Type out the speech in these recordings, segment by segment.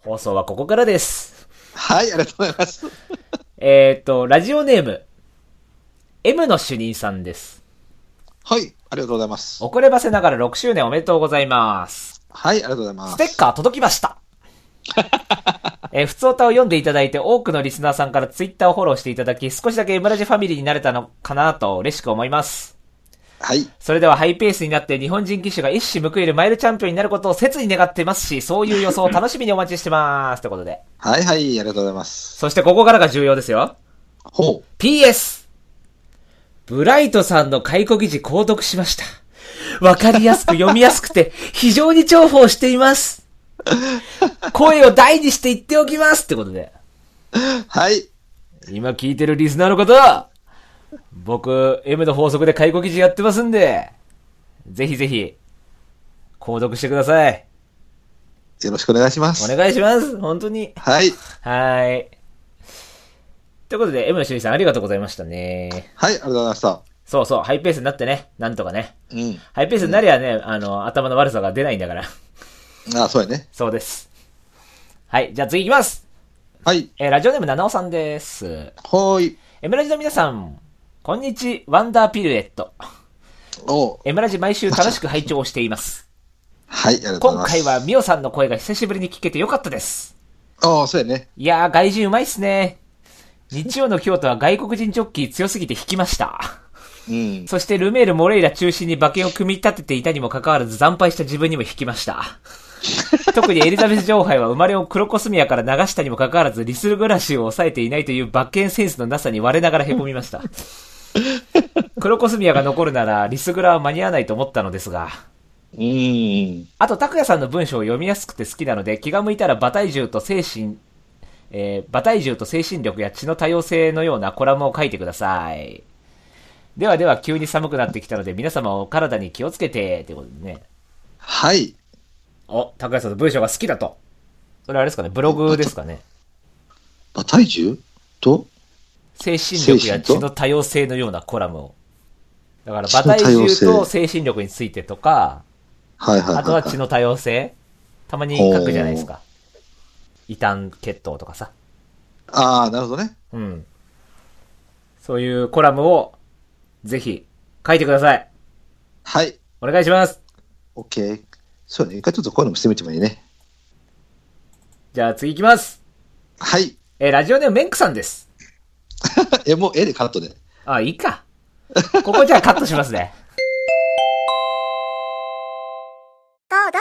放送はここからです。 はい、ありがとうございます。 ラジオネーム、M の主任さんです。 はい、ありがとうございます。 遅ればせながら6周年おめでとうございます。 はい、ありがとうございます。 ステッカー届きました。普通歌を読んでいただいて多くのリスナーさんからツイッターをフォローしていただき、少しだけエムラジファミリーになれたのかなと嬉しく思います。 はい。 それではハイペースになって日本人騎手が一矢報いるマイルチャンピオンになることを切に願ってますし、そういう予想を楽しみにお待ちしてます。ということで。 はいはい、ありがとうございます。 そしてここからが重要ですよ。 ほう。 PS。ブライトさんの解雇記事購読しました。わかりやすく読みやすくて非常に重宝しています。声を大にして言っておきますってことで。 はい。 今聞いてるリスナーの方、僕 M の法則で解雇記事やってますんで、ぜひぜひ購読してください。 よろしくお願いします。 お願いします。本当に。 はい。 はい。ということで M の主任さんありがとうございましたね。 はい、ありがとうございました。 そうそう、ハイペースになってね、なんとかね。 うん。 ハイペースになりゃね、頭の悪さが出ないんだから。 あ、そうやね。 そうです。はい、じゃあ次行きます。 はい。 ラジオネーム七尾さんです。 はーい。 エムラジの皆さん、こんにちワンダーピルエット。エムラジ毎週楽しく拝聴しています。 はい、ありがとうございます。 今回はミオさんの声が久しぶりに聞けてよかったです。 ああ、そうやね。 いやー、外人うまいっすね。日曜の京都は外国人ジョッキー強すぎて引きました。 うん。 そしてルメール・モレイラ中心に馬券を組み立てていたにもかかわらず惨敗した自分にも引きました。特にエリザベス女王杯は生まれをクロコスミアから流したにもかかわらずリスルグラシーを抑えていないという馬券センスのなさに我ながら凹みました。クロコスミアが残るならリスグラは間に合わないと思ったのですが。あと、拓也さんの文章を読みやすくて好きなので、気が向いたら馬体重と精神力や血の多様性のようなコラムを書いてください。ではでは、急に寒くなってきたので、皆様お体に気をつけて、ということでね。 はい。 お、高橋さんの文章が好きだと。それあれですかね、ブログですかね。 馬体重と精神力や血の多様性のようなコラムを。だから、馬体重と精神力についてとか、 はいはいはいはい、 あとは血の多様性たまに書くじゃないですか。異端血統とかさ。 ああ、なるほどね。 うん。そういうコラムを、ぜひ、書いてください。 はい。 お願いします。 OK。そうね。一回ちょっとこういうのもしてみてもいいね。 じゃあ次行きます。 はい。 ラジオネームメンクさんです。 もうでカットで。 あ、いいか。ここじゃあカットしますね。 どう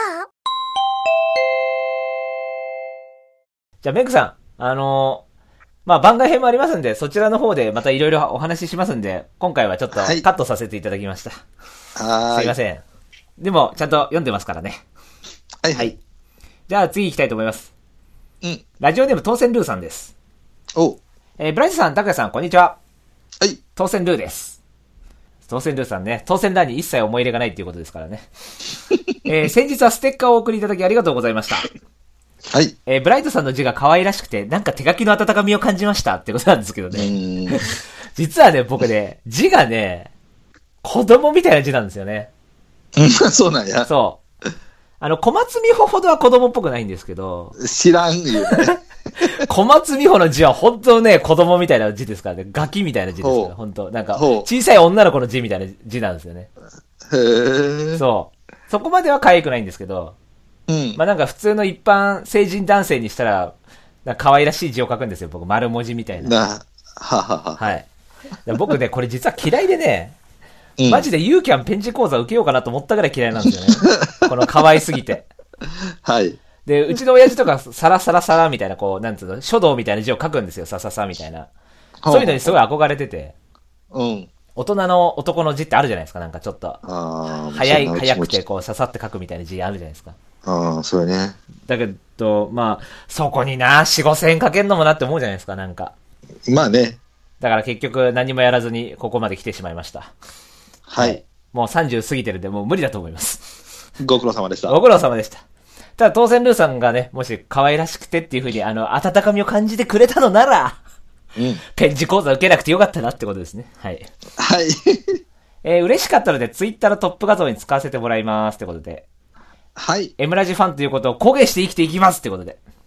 じゃあメンクさん、まあ、番外編もありますんで、そちらの方でまたいろいろお話ししますんで、今回はちょっとカットさせていただきました。 はい。 すいません。でも、ちゃんと読んでますからね。 はいはい。 じゃあ次行きたいと思います。 うん。 ラジオネーム当選ルーさんです。 お。 ブライトさん、タクヤさん、こんにちは。 はい。 当選ルーです。当選ルーさんね、当選欄に一切思い入れがないっていうことですからね。先日はステッカーをお送りいただきありがとうございました。 はい。 ブライトさんの字が可愛らしくて、なんか手書きの温かみを感じましたってことなんですけどね。実はね、僕ね、字がね、子供みたいな字なんですよね。 そうなんや。 そう。小松美穂ほどは子供っぽくないんですけど。 知らんよね。 小松美穂の字は本当ね、子供みたいな字ですからね。ガキみたいな字ですから、本当なんか、小さい女の子の字みたいな字なんですよね。 へー。 そう。そこまでは可愛くないんですけど、 うん。 まあなんか普通の一般成人男性にしたら、なんか可愛らしい字を書くんですよ。僕、丸文字みたいな。 ははは。 はい。僕ね、これ実は嫌いでね、マジでユーキャンペン字講座受けようかなと思ったぐらい嫌いなんですよね。この可愛すぎて。 はい。 で、うちの親父とかサラサラサラみたいな、こう、なんつうの、書道みたいな字を書くんですよ。サササみたいな。そういうのにすごい憧れてて。 うん。 大人の男の字ってあるじゃないですか。なんかちょっと。早くてこう、ささって書くみたいな字あるじゃないですか。 ああ、そうやね。 だけど、まあ、そこにな、4、5千円かけんのもなって思うじゃないですか、なんか。 まあね。 だから結局何もやらずにここまで来てしまいました。 はい。 もう30過ぎてるんで、もう無理だと思います。 ご苦労様でした。 ご苦労様でした。ただ当然ルーさんがね、もし可愛らしくてっていう風に温かみを感じてくれたのなら、 うん。 ペン字講座受けなくてよかったなってことですね。はい。 はい。 嬉しかったのでツイッターのトップ画像に使わせてもらいますってことで。 はい。 エムラジファンということを公言して生きていきますってことで。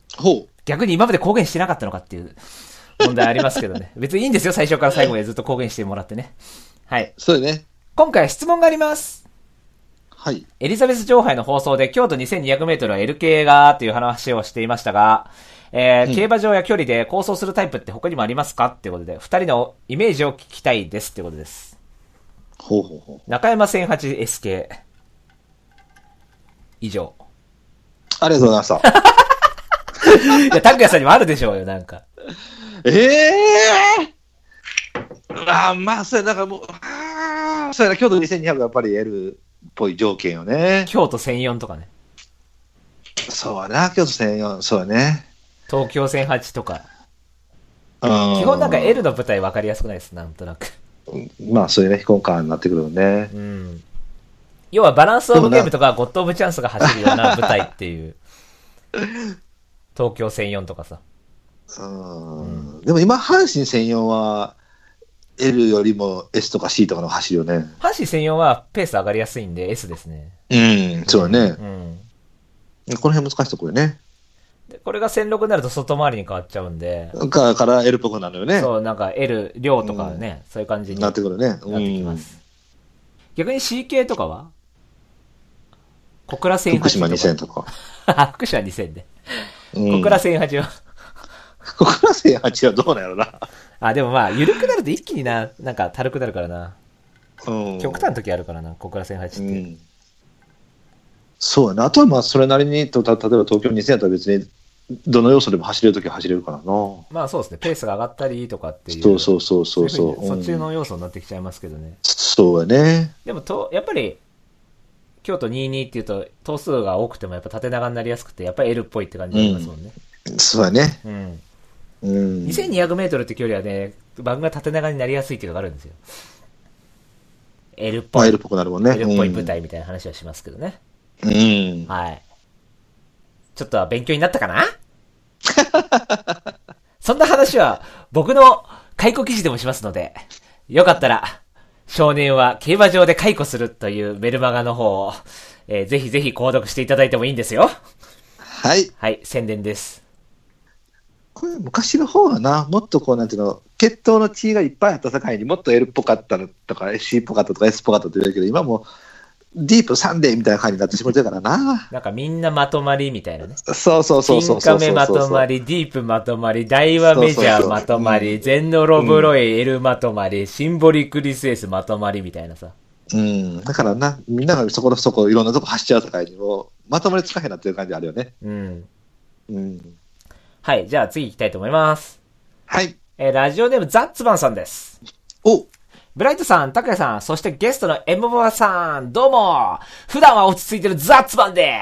ほう。 逆に今まで公言してなかったのかっていう問題ありますけどね。別にいいんですよ、最初から最後までずっと公言してもらってね。はい。 そうね。 今回は質問があります。 はい。 エリザベス女王杯の放送で京都2200メートルは L 系がという話をしていましたが、競馬場や距離で構想するタイプって他にもありますかってことで、二人のイメージを聞きたいですってことです。 ほうほうほう。 中山 1008S 系。以上。 ありがとうございました。 いや、拓也さんにもあるでしょうよ、なんか。 まあ、それだからもう、それだ、京都2200やっぱり L っぽい条件よね。 京都1004とかね。 そうやな、京都1004、そうやね。 東京1008とか。 基基本なんか L の舞台分かりやすくないです、なんとなく。 まあ、そういうね、非根幹になってくるよね。 うん。要はバランスオブゲームとかゴッドオブチャンスが走るような舞台っていう。東京1004とかさ。 でも今、阪神1004は L よりも S とか C とかの走るよね。 阪神1004はペース上がりやすいんで S ですね。 そうだね。この辺難しいところよね。 でこれが1006になると外回りに変わっちゃうんで。 から L っぽくなるよね。 そう、なんか L、量とかね、そういう感じになってくるね。なってきます。逆に C 系とかは小倉1008とか。 福島2000とか。 福島2000で。小倉1008は小倉1008はどうなんやろな。 でもまあ、緩くなると一気になんか軽くなるからな。極端な時あるからな、小倉1008って。そうやな。あとはまあ、それなりに、例えば東京2000やったら別に、どの要素でも走れるときは走れるからな。まあそうですね。ペースが上がったりとかっていう。 そう。 そっちの要素になってきちゃいますけどね。 そうやね。 でもやっぱり、京都22っていうと、頭数が多くてもやっぱ縦長になりやすくて、やっぱり L っぽいって感じになりますもんね。 そうやね。 2200メートルって距離はね、番が縦長になりやすいっていうのがあるんですよ。L っぽい。 L っぽくなるもんね。 L っぽい舞台みたいな話はしますけどね。はい。ちょっとは勉強になったかなそんな話は僕の解雇記事でもしますので、よかったら、少年は競馬場で解雇するというメルマガの方を、ぜひぜひ購読していただいてもいいんですよ。 はい。 はい、宣伝です。 これ昔の方はな、もっとこうなんていうの、血統の血がいっぱいあった境にもっと L っぽかったとか C っぽかったとか S っぽかったって言われるけど、今もディープサンデーみたいな感じになってしまってるからな。 なんかみんなまとまりみたいなね。 そう。 金亀まとまり、ディープまとまり、大和メジャーまとまり、ゼンノロブロイ L まとまり、シンボリックリスエスまとまりみたいなさ。 だからな、みんながそこいろんなとこ走っちゃう境にもまとまりつかへんなっていう感じあるよね。 はい、じゃあ次行きたいと思います。 はい。 ラジオネームザッツマンさんです。ブライトさん、タクヤさん、そしてゲストのエムボバさん、どうも普段は落ち着いてるザッツマンです。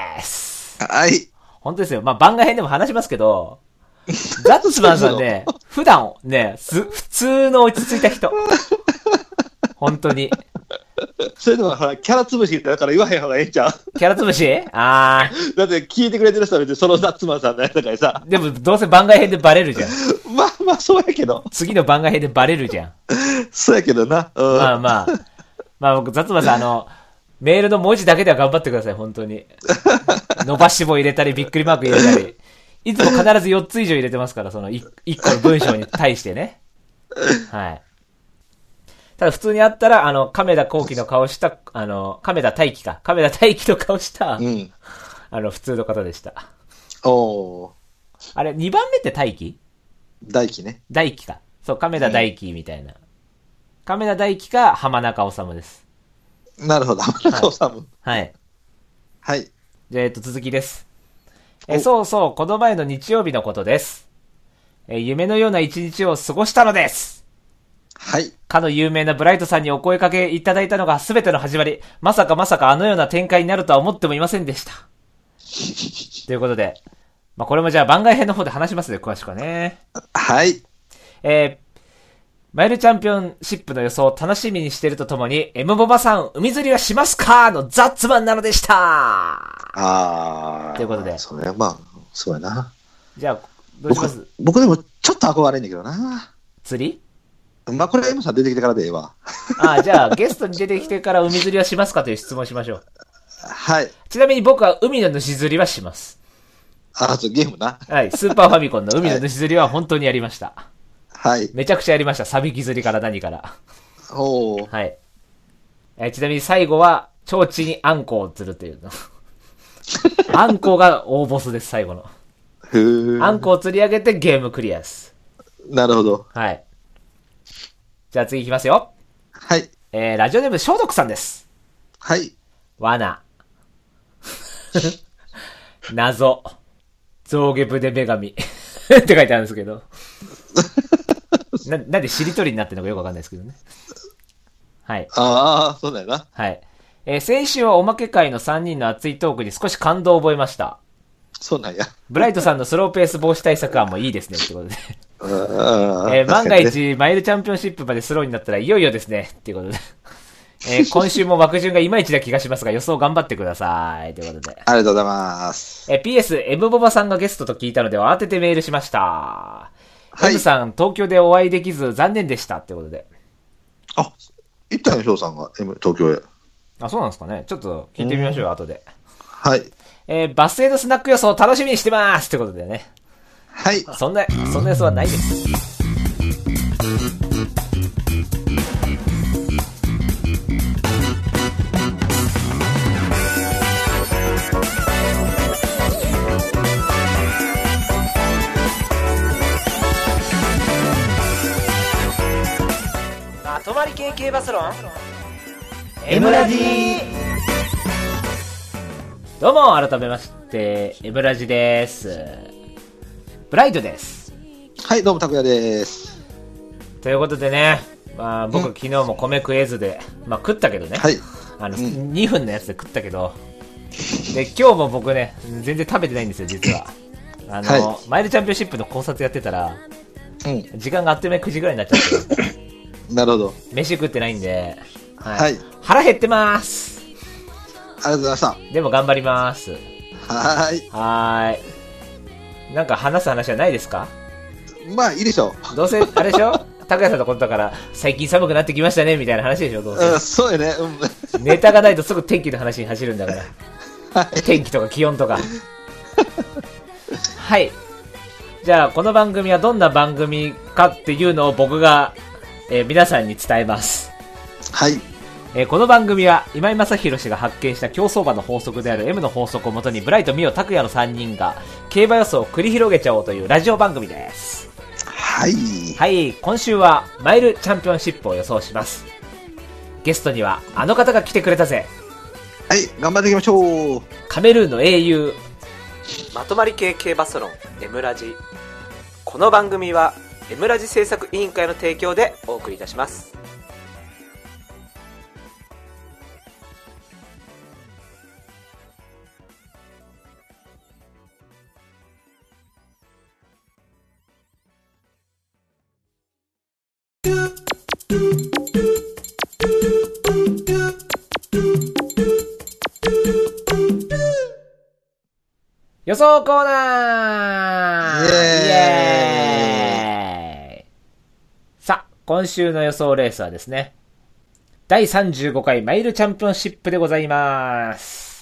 はい。 本当ですよ。まあ、番外編でも話しますけど、ザッツマンさんね、普段ね、普通の落ち着いた人。本当に。 それでもほら、キャラ潰しってだから言わへん方がええんちゃう？ キャラ潰しだって聞いてくれてる人は別にそのザッツマンさんのやつだからさ。 でもどうせ番外編でバレるじゃん。 まあそうやけど。 次の番外編でバレるじゃん。 そうやけどな。 まあ僕、ザッツマンさんメールの文字だけでは頑張ってください、本当に。伸ばし棒入れたり、びっくりマーク入れたり。いつも必ず4つ以上入れてますから、その1個の文章に対してね。はい。ただ普通にあったら、亀田光輝の顔した、亀田大輝か。亀田大輝の顔した、普通の方でした。あれ、2番目って大輝？ 大輝ね。 大輝か。そう、亀田大輝みたいな。亀田大輝か、浜中治です。 なるほど、浜中治。 はい。 はい。 じゃあ、続きです。そう、この前の日曜日のことです。夢のような一日を過ごしたのです。 はい。 かの有名なブライトさんにお声かけいただいたのが全ての始まり。まさかあのような展開になるとは思ってもいませんでした。ということで、これもじゃあ番外編の方で話しますね、詳しくはね。 はい。 マイルチャンピオンシップの予想を楽しみにしているとともに、M ボバさん、海釣りはしますかのザッツマンなのでした。ということで。 そうやな。 じゃあ、どうします？ 僕でもちょっと憧れんねんけどな。 釣り？ これ M さん出てきてからでええわ。 じゃあ、ゲストに出てきてから海釣りはしますかという質問しましょう。 はい。 ちなみに僕は海の主釣りはします。 そう、ゲームな。 はい。スーパーファミコンの海の主釣りは本当にやりました。 はい。 めちゃくちゃやりました。サビキ釣りから何から。 おー。 はい。ちなみに最後は、提灯にあんこを釣るというの。あんこが大ボスです、最後の。あんこを釣り上げてゲームクリアです。 なるほど。 はい。じゃあ次行きますよ。 はい。 ラジオネーム消毒さんです。 はい。 罠。謎。象牙筆女神。って書いてあるんですけど。なんでしりとりになってるのかよくわかんないですけどね。はい。 ああ、そうだよな。 はい。先週はおまけ会の3人の熱いトークに少し感動を覚えました。 そうなんや。 ブライトさんのスローペース防止対策案もいいですねってことで。万が一、マイルチャンピオンシップまでスローになったらいよいよですねっていうことで。今週も枠順がいまいちな気がしますが予想頑張ってくださいということで。 ありがとうございます。 PS、M ボバさんがゲストと聞いたので慌ててメールしました。はい。M さん、東京でお会いできず残念でしたってことで。 あ、行ったよ、翔さんが、東京へ。 あ、そうなんですかね。ちょっと聞いてみましょうよ、後で。 はい。 バスへのスナック予想楽しみにしてますってことでね。 はい。 そんな予想はないです。まとまり系系バスロン M ラジー。どうも改めましてエムラジです。ブライトです。 はい、どうもたくやです。 ということでね、まあ僕昨日も米食えずで、まあ食ったけどね、 はい、 2分のやつで食ったけど、で今日も僕ね全然食べてないんですよ実は。はい、マイルチャンピオンシップの考察やってたら、時間があっという間に9時ぐらいになっちゃってなるほど。 飯食ってないんで、 はい、 腹減ってます。 ありがとうございました。 でも頑張ります。 はい。 なんか話す話はないですか？ まあいいでしょう。どうせあれでしょ？拓也さんのことだから最近寒くなってきましたねみたいな話でしょ。どうせ。 そうやね。 ネタがないとすぐ天気の話に走るんだから。はい、天気とか気温とか。はい。じゃあこの番組はどんな番組かっていうのを僕が、皆さんに伝えます。 はい。 この番組は今井正弘氏が発見した競走馬の法則である M の法則をもとにブライト、ミオ、拓也の3人が競馬予想を繰り広げちゃおうというラジオ番組です。 はい。 はい、今週はマイルチャンピオンシップを予想します。ゲストにはあの方が来てくれたぜ。 はい、頑張っていきましょう。 カメルーンの英雄。まとまり系系バスロン M ラジ。この番組は M ラジ制作委員会の提供でお送りいたします。予想コーナー。イエーイ。さあ、今週の予想レースはですね、第35回マイルチャンピオンシップでございます。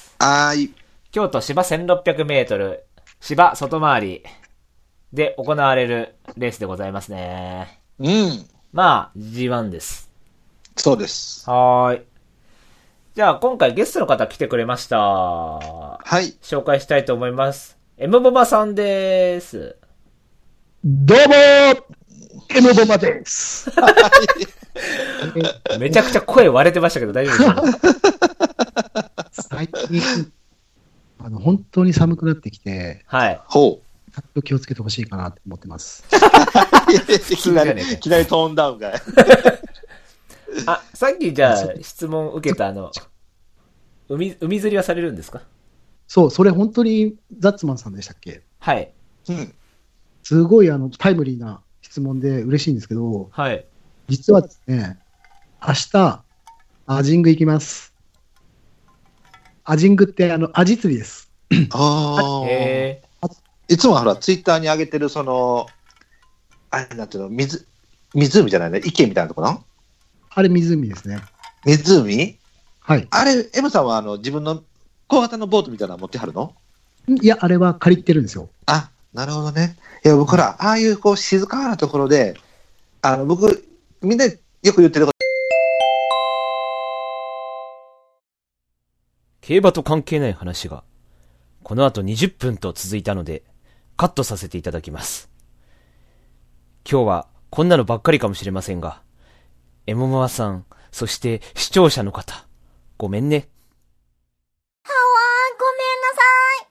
京都芝1600メートル、芝外回りで行われるレースでございますね。まあ、G1 です。 そうです。 はーい。じゃあ今回ゲストの方来てくれました。 はい。 紹介したいと思います。M ボマさんです。 どうもー M ボマです。 めちゃくちゃ声割れてましたけど大丈夫ですか？ 最近、本当に寒くなってきて、 はい。 ほう。 ちょっと気をつけてほしいかなって思ってます。 いきなりトーンダウンが。 あ、さっきじゃあ質問受けた海釣りはされるんですか？ そう、それ本当にザッツマンさんでしたっけ？ はい。 すごいタイムリーな質問で嬉しいんですけど、 はい。 実はですね、明日、アジング行きます。アジングってアジ釣りです。 へー。いつもほら、ツイッターに上げてるあれなんていうの、湖じゃないね、池みたいなところ？ あれ湖ですね。 湖？ はい。 あれ、M さんは自分の小型のボートみたいなの持ってはるの？ いや、あれは借りてるんですよ。 あ、なるほどね。いや、僕ら、ああいうこう静かなところで、僕、みんなよく言ってること、 競馬と関係ない話が、この後20分と続いたので、カットさせていただきます。今日はこんなのばっかりかもしれませんが、エモモアさん、そして視聴者の方、ごめんね。 はわー、ごめんなさい。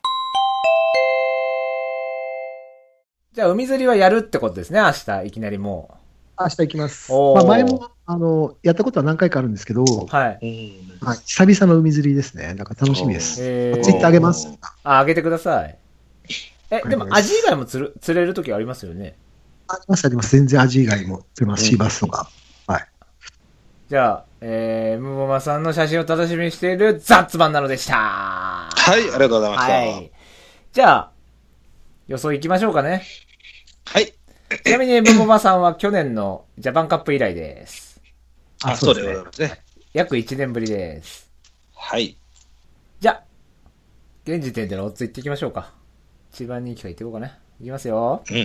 じゃあ海釣りはやるってことですね、明日、いきなりも明日行きます。 おーまあ、前も、やったことは何回かあるんですけど、 う。はい。 はい、久々の海釣りですね。なんか楽しみです。ツイッターあげます。 あげてください。でもアジ以外も釣れるときありますよね。 ありますあります。全然アジ以外も釣れます。シーバスとか。はい。 じゃあ、ムボマさんの写真を楽しみにしているザッツマンなのでした。 はい、ありがとうございました。 ははい。 い。じゃあ、予想行きましょうかね。ちなみにムボマさんは去年のジャパンカップ以来です。 そうでございますね。 約1年ぶりです。 はい。 じゃあ、現時点でのオッズ行っていきましょうか。一番人気から行っていこうかね。いきますよ。 うん。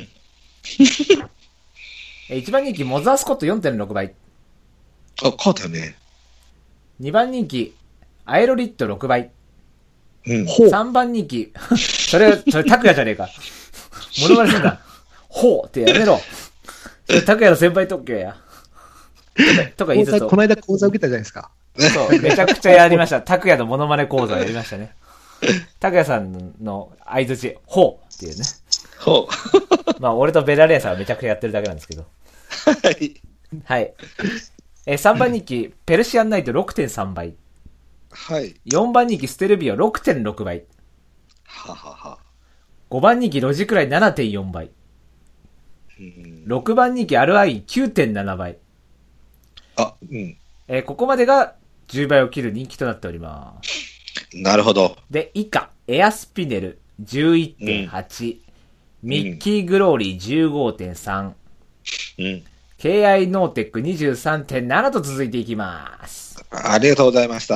1番人気、モザースコット 4.6 倍。 あ、変わったよね。 2番人気、アエロリット6倍。 うん。 3番人気、それ、タクヤじゃねえか。モノマネすんだ。ほうってやめろ。それタクヤの先輩特許や。とか言いつつ。 この間講座受けたじゃないですか。 そう、めちゃくちゃやりました。タクヤのモノマネ講座やりましたね。タクヤさんの相づち、ほうっていうね。 ほまあ、俺とベラレーサーはめちゃくちゃやってるだけなんですけど。 はい。 はい。3番人気、ペルシアンナイト 6.3 倍。 はい。 4番人気、ステルビオ 6.6 倍。 ははは。 5番人気、ロジクライ 7.4 倍。 うん 6番人気、アルアイン 9.7 倍。 あ、うん。 ここまでが10倍を切る人気となっております。 なるほど。 で、以下、エアスピネル 11.8、ミッキーグローリー 15.3、 うん。 KI ノーテック 23.7 と続いていきます。 ありがとうございました。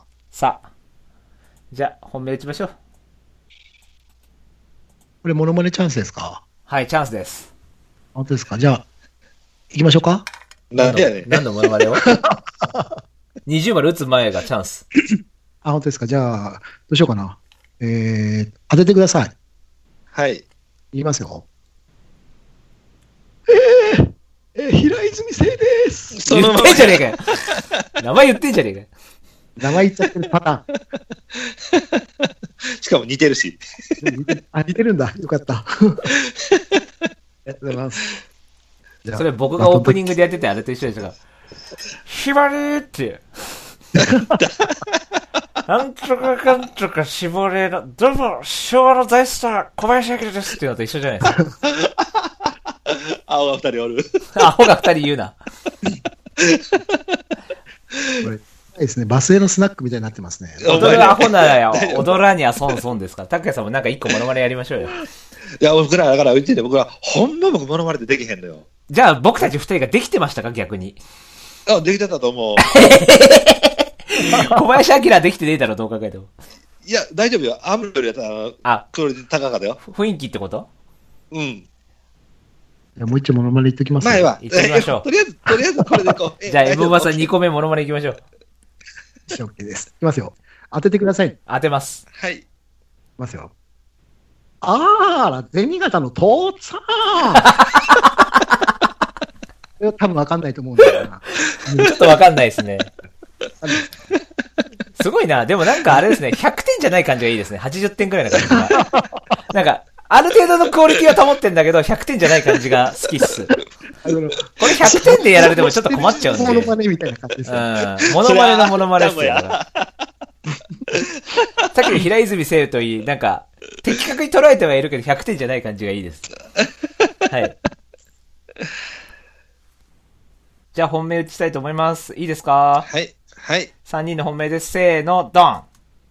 さあ、じゃあ本命打ちましょう。 これ、モノマネチャンスですか？ はい、チャンスです。 本当ですか？じゃあ、行きましょうか？ なんでやねん。 何のモノマネを20丸打つ前がチャンス。 あ、本当ですか？じゃあ、どうしようかな。当ててください。 はい。 言いますよ。平泉聖です。 言ってんじゃねえかよ。名前言ってんじゃねえかよ。 名前言っちゃってるパターン。 しかも似てるし。 似てるんだ。よかった。ありがとうございます。 それ僕がオープニングでやっててあれと一緒でしたが、ひばりーっていう。なんとかかんとか絞れの、どうも、昭和の大スター、小林明ですっていうのと一緒じゃないですか。 青が2人おる。 アホが2人言うな。 これですね、バスへのスナックみたいになってますね。 踊るアホならよ、踊らには損損ですから。拓也さんもなんか一個モノマネやりましょうよ。 いや、僕ら、だから言ってて、僕ら、ほんま僕モノマネでできへんのよ。 じゃあ僕たち2人ができてましたか逆に。 あ、できてたと思う。 小林明できてねえだろ、どう考えても。 いや、大丈夫よ。アムロよりやったら、クオリティ高かったよ。 雰囲気ってこと？ うん。 もう一丁モノマネ言っときます。 前は。 言ってみましょう。 とりあえずこれでいこう。 じゃあ、エブマさん2個目モノマネ行きましょう。 OK です。いきますよ。当ててください。 当てます。 はい。 いきますよ。あら、銭形の父さん多分わかんないと思うんだよな。 ちょっとわかんないですね。すごいな。でもなんかあれですね、100点じゃない感じがいいですね。80点くらいな感じが。なんか、ある程度のクオリティは保ってんだけど、100点じゃない感じが好きっす。これ100点でやられてもちょっと困っちゃうんで。 モノマネみたいな感じですね。 モノマネのモノマネっすよ。さっきの平泉聖といい、なんか、的確に捉えてはいるけど100点じゃない感じがいいです。はい。じゃあ本命打ちたいと思います。いいですか？ はい。はい。 3人の本命です。せーの、ドン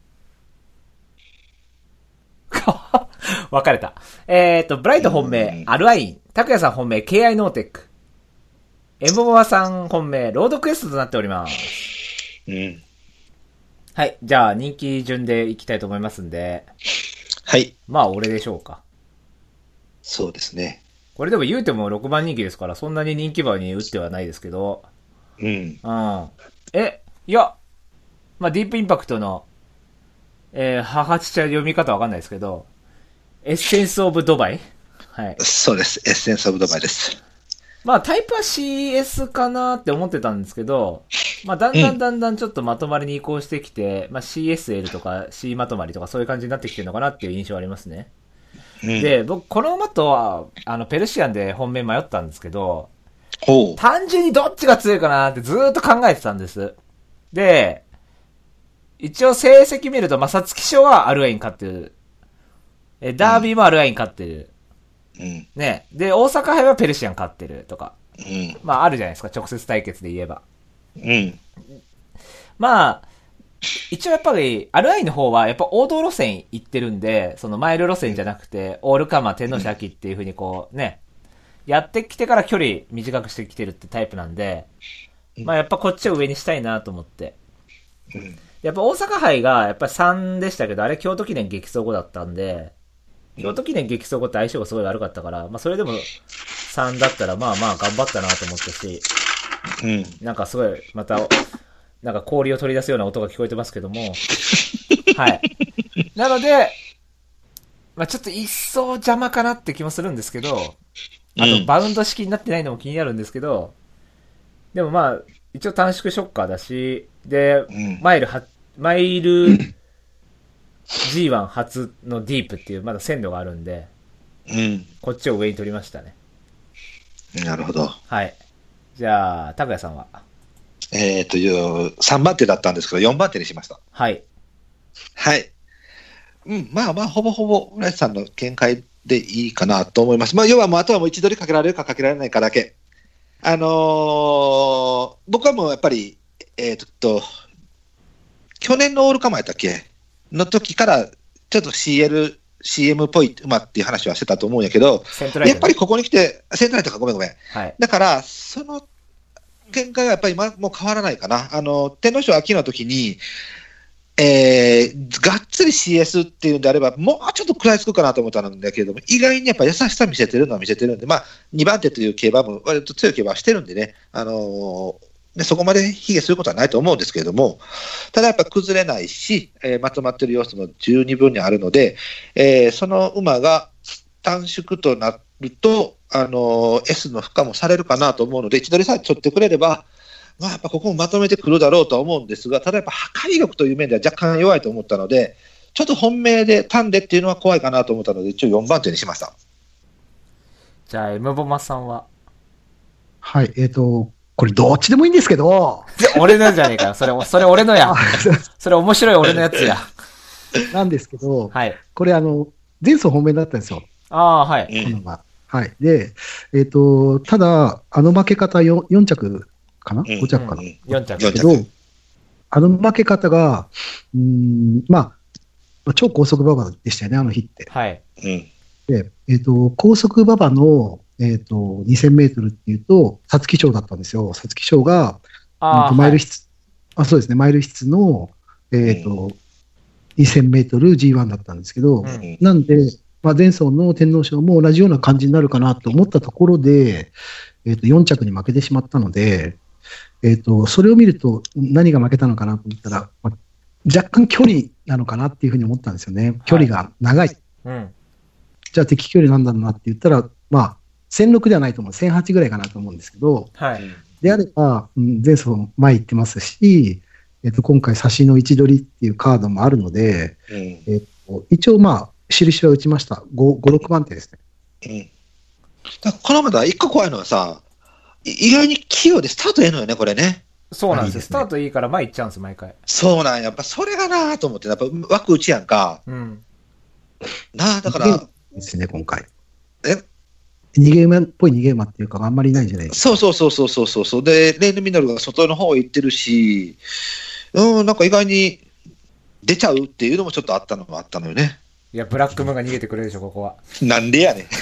分かれた。ブライト本命、アルアイン。タクヤさん本命、KI ノーテック。エモモアさん本命、ロードクエストとなっております。 うん。 はい。じゃあ、人気順でいきたいと思いますんで。 はい。 まあ俺でしょうか。 そうですね。 これでも言うても6番人気ですから、そんなに人気馬に打ってはないですけど。 うん。 うん。いや、まあディープインパクトの、母父ちゃ読み方わかんないですけど、エッセンスオブドバイ。はい。 そうです。エッセンスオブドバイです。 まあタイプは CS かなって思ってたんですけど、まあだんだんちょっとまとまりに移行してきて、まあ CSL とか C まとまりとかそういう感じになってきてるのかなっていう印象ありますね。 うん、 で、僕この馬とは、ペルシアンで本命迷ったんですけど、 ほう。 単純にどっちが強いかなってずーっと考えてたんです。で、一応成績見ると、まあ、皐月賞はアルエイン勝ってる。ダービーもアルエイン勝ってる。 うん。 ね。で、大阪杯はペルシアン勝ってるとか。 うん。 まあ、あるじゃないですか、直接対決で言えば。 うん。 まあ、一応やっぱり、アルアイの方は、やっぱ王道路線行ってるんで、そのマイル路線じゃなくて、オールカマー天皇賞秋っていう風にこう、ね、やってきてから距離短くしてきてるってタイプなんで、まあやっぱこっちを上にしたいなと思って。やっぱ大阪杯がやっぱり3でしたけど、あれ京都記念激走後だったんで、京都記念激走後って相性がすごい悪かったから、まあそれでも3だったらまあまあ頑張ったなと思ったし、なんかすごい、また、なんか氷を取り出すような音が聞こえてますけども、はい。なので、まあちょっと一層邪魔かなって気もするんですけど、あとバウンド式になってないのも気になるんですけど、でもまあ、一応短縮ショッカーだし、で、マイル G1 初のディープっていうまだ鮮度があるんで、こっちを上に取りましたね。 なるほど。 はい。じゃあ、拓也さんは 3番手だったんですけど、4番手にしました。 はい。 はい。まあまあ、ほぼほぼ、浦井さんの見解でいいかなと思います。まあ、要はもう、あとはもう位置取りかけられるかかけられないかだけ。僕はもうやっぱり、去年のオールカマーやったっけの時から、ちょっと CM っぽい馬っていう話はしてたと思うんやけど、やっぱりここに来て、セントライトか、ごめん。 はい。 だから、その見解がやっぱりもう変わらないかな。天皇賞秋の時に、がっつり CS っていうんであれば、もうちょっと食らいつくかなと思ったんだけれども、意外にやっぱ優しさ見せてるのは見せてるんで、まあ、2番手という競馬も割と強い競馬はしてるんでね、そこまで卑下することはないと思うんですけれども、ただやっぱ崩れないし、まとまってる要素も十二分にあるので、その馬が短縮となると、S の負荷もされるかなと思うので、位置取りさえ取ってくれれば、まあ、やっぱここもまとめてくるだろうとは思うんですが、ただやっぱ破壊力という面では若干弱いと思ったので、ちょっと本命で単でっていうのは怖いかなと思ったので、一応4番手にしました。 じゃあ、M ボマさんははい、これどっちでもいいんですけど。 俺のじゃねえかよ。それ俺のや。それ面白い俺のやつや。 なんですけど、 はい。 これ前走本命だったんですよ。 ああ、はい。 はい。で、ただ、負け方 4着かな ?5 着かな、 4着。 だけど、負け方が、まあ、超高速馬場でしたよね、あの日って。 はい。 で、高速馬場の、2000メートルっていうと、皐月賞だったんですよ。皐月賞が、マイル室、そうですね、マイル室の、2000メートル G1 だったんですけど、なんで、まあ、前走の天皇賞も同じような感じになるかなと思ったところで、4着に負けてしまったので、それを見ると何が負けたのかなと思ったら、まあ、若干距離なのかなっていうふうに思ったんですよね。距離が長い。じゃあ適距離なんだろうなって言ったら、まあ、1006ではないと思う。1008ぐらいかなと思うんですけど、であれば、前走前行ってますし、今回、差しの位置取りっていうカードもあるので、一応、まあ、印は打ちました。5、6番手ですね。 このまだ1個怖いのはさ、意外に器用でスタートええのよね、これね。 そうなんですよ。スタートいいから前行っちゃうんです、毎回。 そうなんやっぱそれがなと思って、やっぱ枠打ちやんか。だから。 ですね、今回。逃げ馬っぽい逃げ馬っていうか、あんまりないんじゃないですか。 そう。で、レイヌミノルが外の方行ってるし、なんか意外に出ちゃうっていうのもちょっとあったのよね。 いや、ブラックムーンが逃げてくれるでしょ、ここは。 なんでやねん。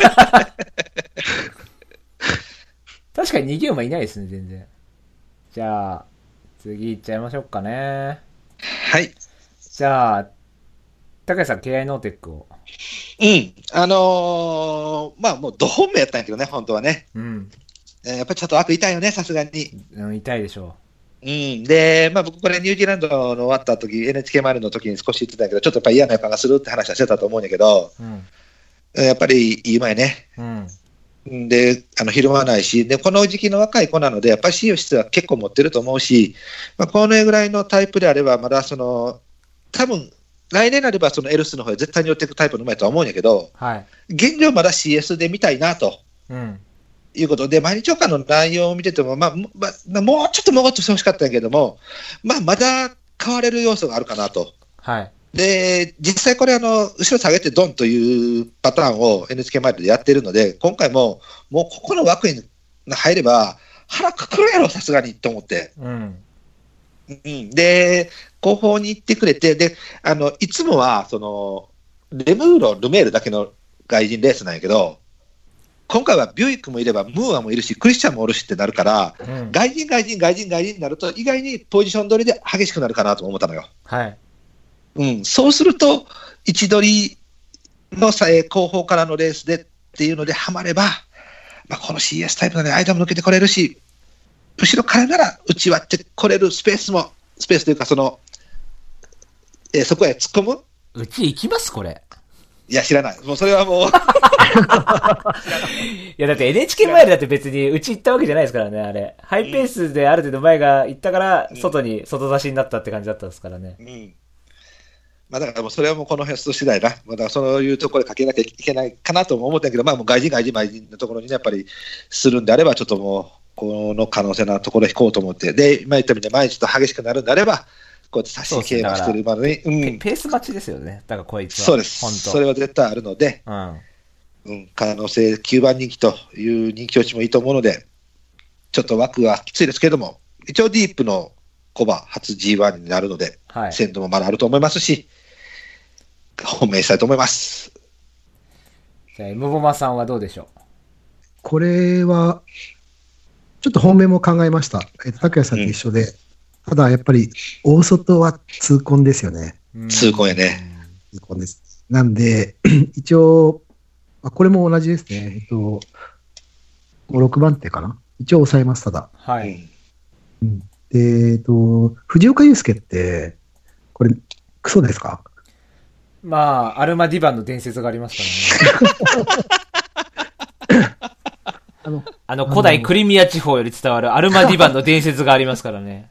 確かに逃げ馬いないですね、全然。じゃあ、次行っちゃいましょうかね。 はい。 じゃあ、 高橋さん、KI ノーテックを。 うん。まあもう、ど本命やったんやけどね、本当はね。 うん。 やっぱりちょっと枠痛いよね、さすがに。 うん、痛いでしょうん。で、まあ僕これニュージーランドの終わった時、NHK マイルの時に少し言ってたけど、ちょっとやっぱ嫌な予感がするって話はしてたと思うんやけど、 う。うん。 やっぱりいい馬やね。 うん。 で、ひるまわないし、で、この時期の若い子なので、やっぱり C 質は結構持ってると思うし、まあ、このぐらいのタイプであれば、まだ多分来年になればそのエルスの方へ絶対に寄っていくタイプの馬やとは思うんやけど、 はい。 現状まだ CS で見たいなと。 うん。 いうことで、毎日岡の内容を見てても、もうちょっともごっとしてほしかったんやけども、まだ変われる要素があるかなと。 はい。 で、実際これ後ろ下げてドンというパターンを NHK マイルでやってるので、今回もうここの枠に入れば腹くくるやろ、さすがにと思って。 うん。 うん、で、後方に行ってくれて、で、いつもは、レムーロ、ルメールだけの外人レースなんやけど、今回はビュイックもいれば、ムーアもいるし、クリスチャンもおるしってなるから、 うん、 外人になると、意外にポジション取りで激しくなるかなと思ったのよ。 はい。 うん、そうすると、位置取りの後方からのレースでっていうのでハマれば、この CS タイプなので間も抜けてこれるし、後ろからなら内割ってこれるスペースというかそこへ突っ込む。 うち行きますこれ。 いや、知らない。もうそれはもう。 いや、だって NHK マイルだって別にうち行ったわけじゃないですからね、あれ。ハイペースである程度前が行ったから、外差しになったって感じだったんですからね。 うん。だからもうそれはもうこの辺次第だ。だからそういうところでかけなきゃいけないかなとも思ったけど、もう外人のところにね、やっぱりするんであれば、ちょっともう、この可能性のところへ引こうと思って、で、今言ったみたいに毎日と激しくなるんであれば、こうやって差し競馬してるまでに、 ペース待ちですよね。だからこいつは。 そうです。それは絶対あるので、可能性9番人気という人気落ちもいいと思うので、ちょっと枠はきついですけれども、一応ディープのコバ初 G1 になるので、鮮度もまだあると思いますし、本命したいと思います。 じゃあ、Mボマさんはどうでしょう？ これは、ちょっと本命も考えました。拓也さんと一緒で。ただ、やっぱり、大外は痛恨ですよね。 痛恨やね。 痛恨です。なんで、一応、これも同じですね。5、6番手かな。一応抑えます、ただ。 はい。 で、藤岡祐介って、これ、クソですか？ アルマディバンの伝説がありますからね。古代クリミア地方より伝わるアルマディバンの伝説がありますからね。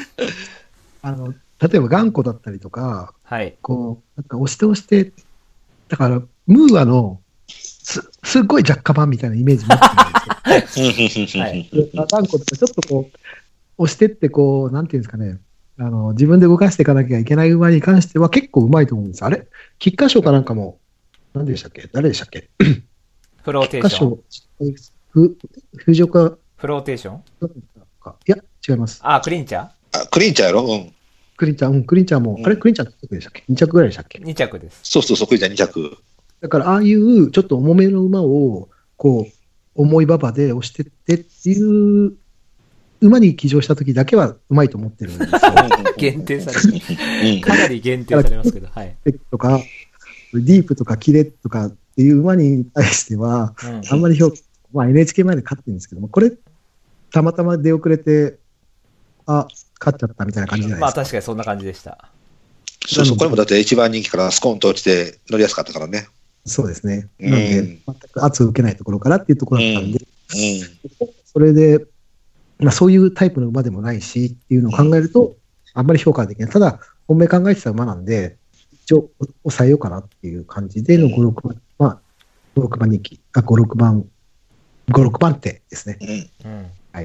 例えば頑固だったりとか、 はい。 なんか押して、だから、ムーアのすっごい弱化版みたいなイメージ持ってるんですよ。はい。頑固とかちょっと押してってなんていうんですかね、自分で動かしていかなきゃいけない馬に関しては結構うまいと思うんです。あれ菊花賞かなんかも、何でしたっけ？誰でしたっけ？ フローテーション。 藤岡。 フローテーション？ いや、違います。 クリンチャー？ クリンチャーやろ？うん。 クリンチャーも、あれクリンチャー何着でしたっけ？ 2 着ぐらいでしたっけ？ 2 着です。 そう、クリンチャー2着。 だから、ああいうちょっと重めの馬を、重い馬場で押してってっていう馬に騎乗した時だけはうまいと思ってるんですよ。 限定される。かなり限定されますけど、はい。 とか、ディープとかキレとかっていう馬に対しては、あんまりNHK 前で勝ってるんですけども、これ、たまたま出遅れて、勝っちゃったみたいな感じじゃないですか。 確かにそんな感じでした。 そう、これもだって一番人気からスコーンと落ちて乗りやすかったからね。 そうですね。なので、全く圧を受けないところからっていうところだったんで、それで、そういうタイプの馬でもないしっていうのを考えると、あんまり評価できない。ただ、本命考えてた馬なんで、一応抑えようかなっていう感じでの5、6番、5、6番人気、5、6番手ですね。はい。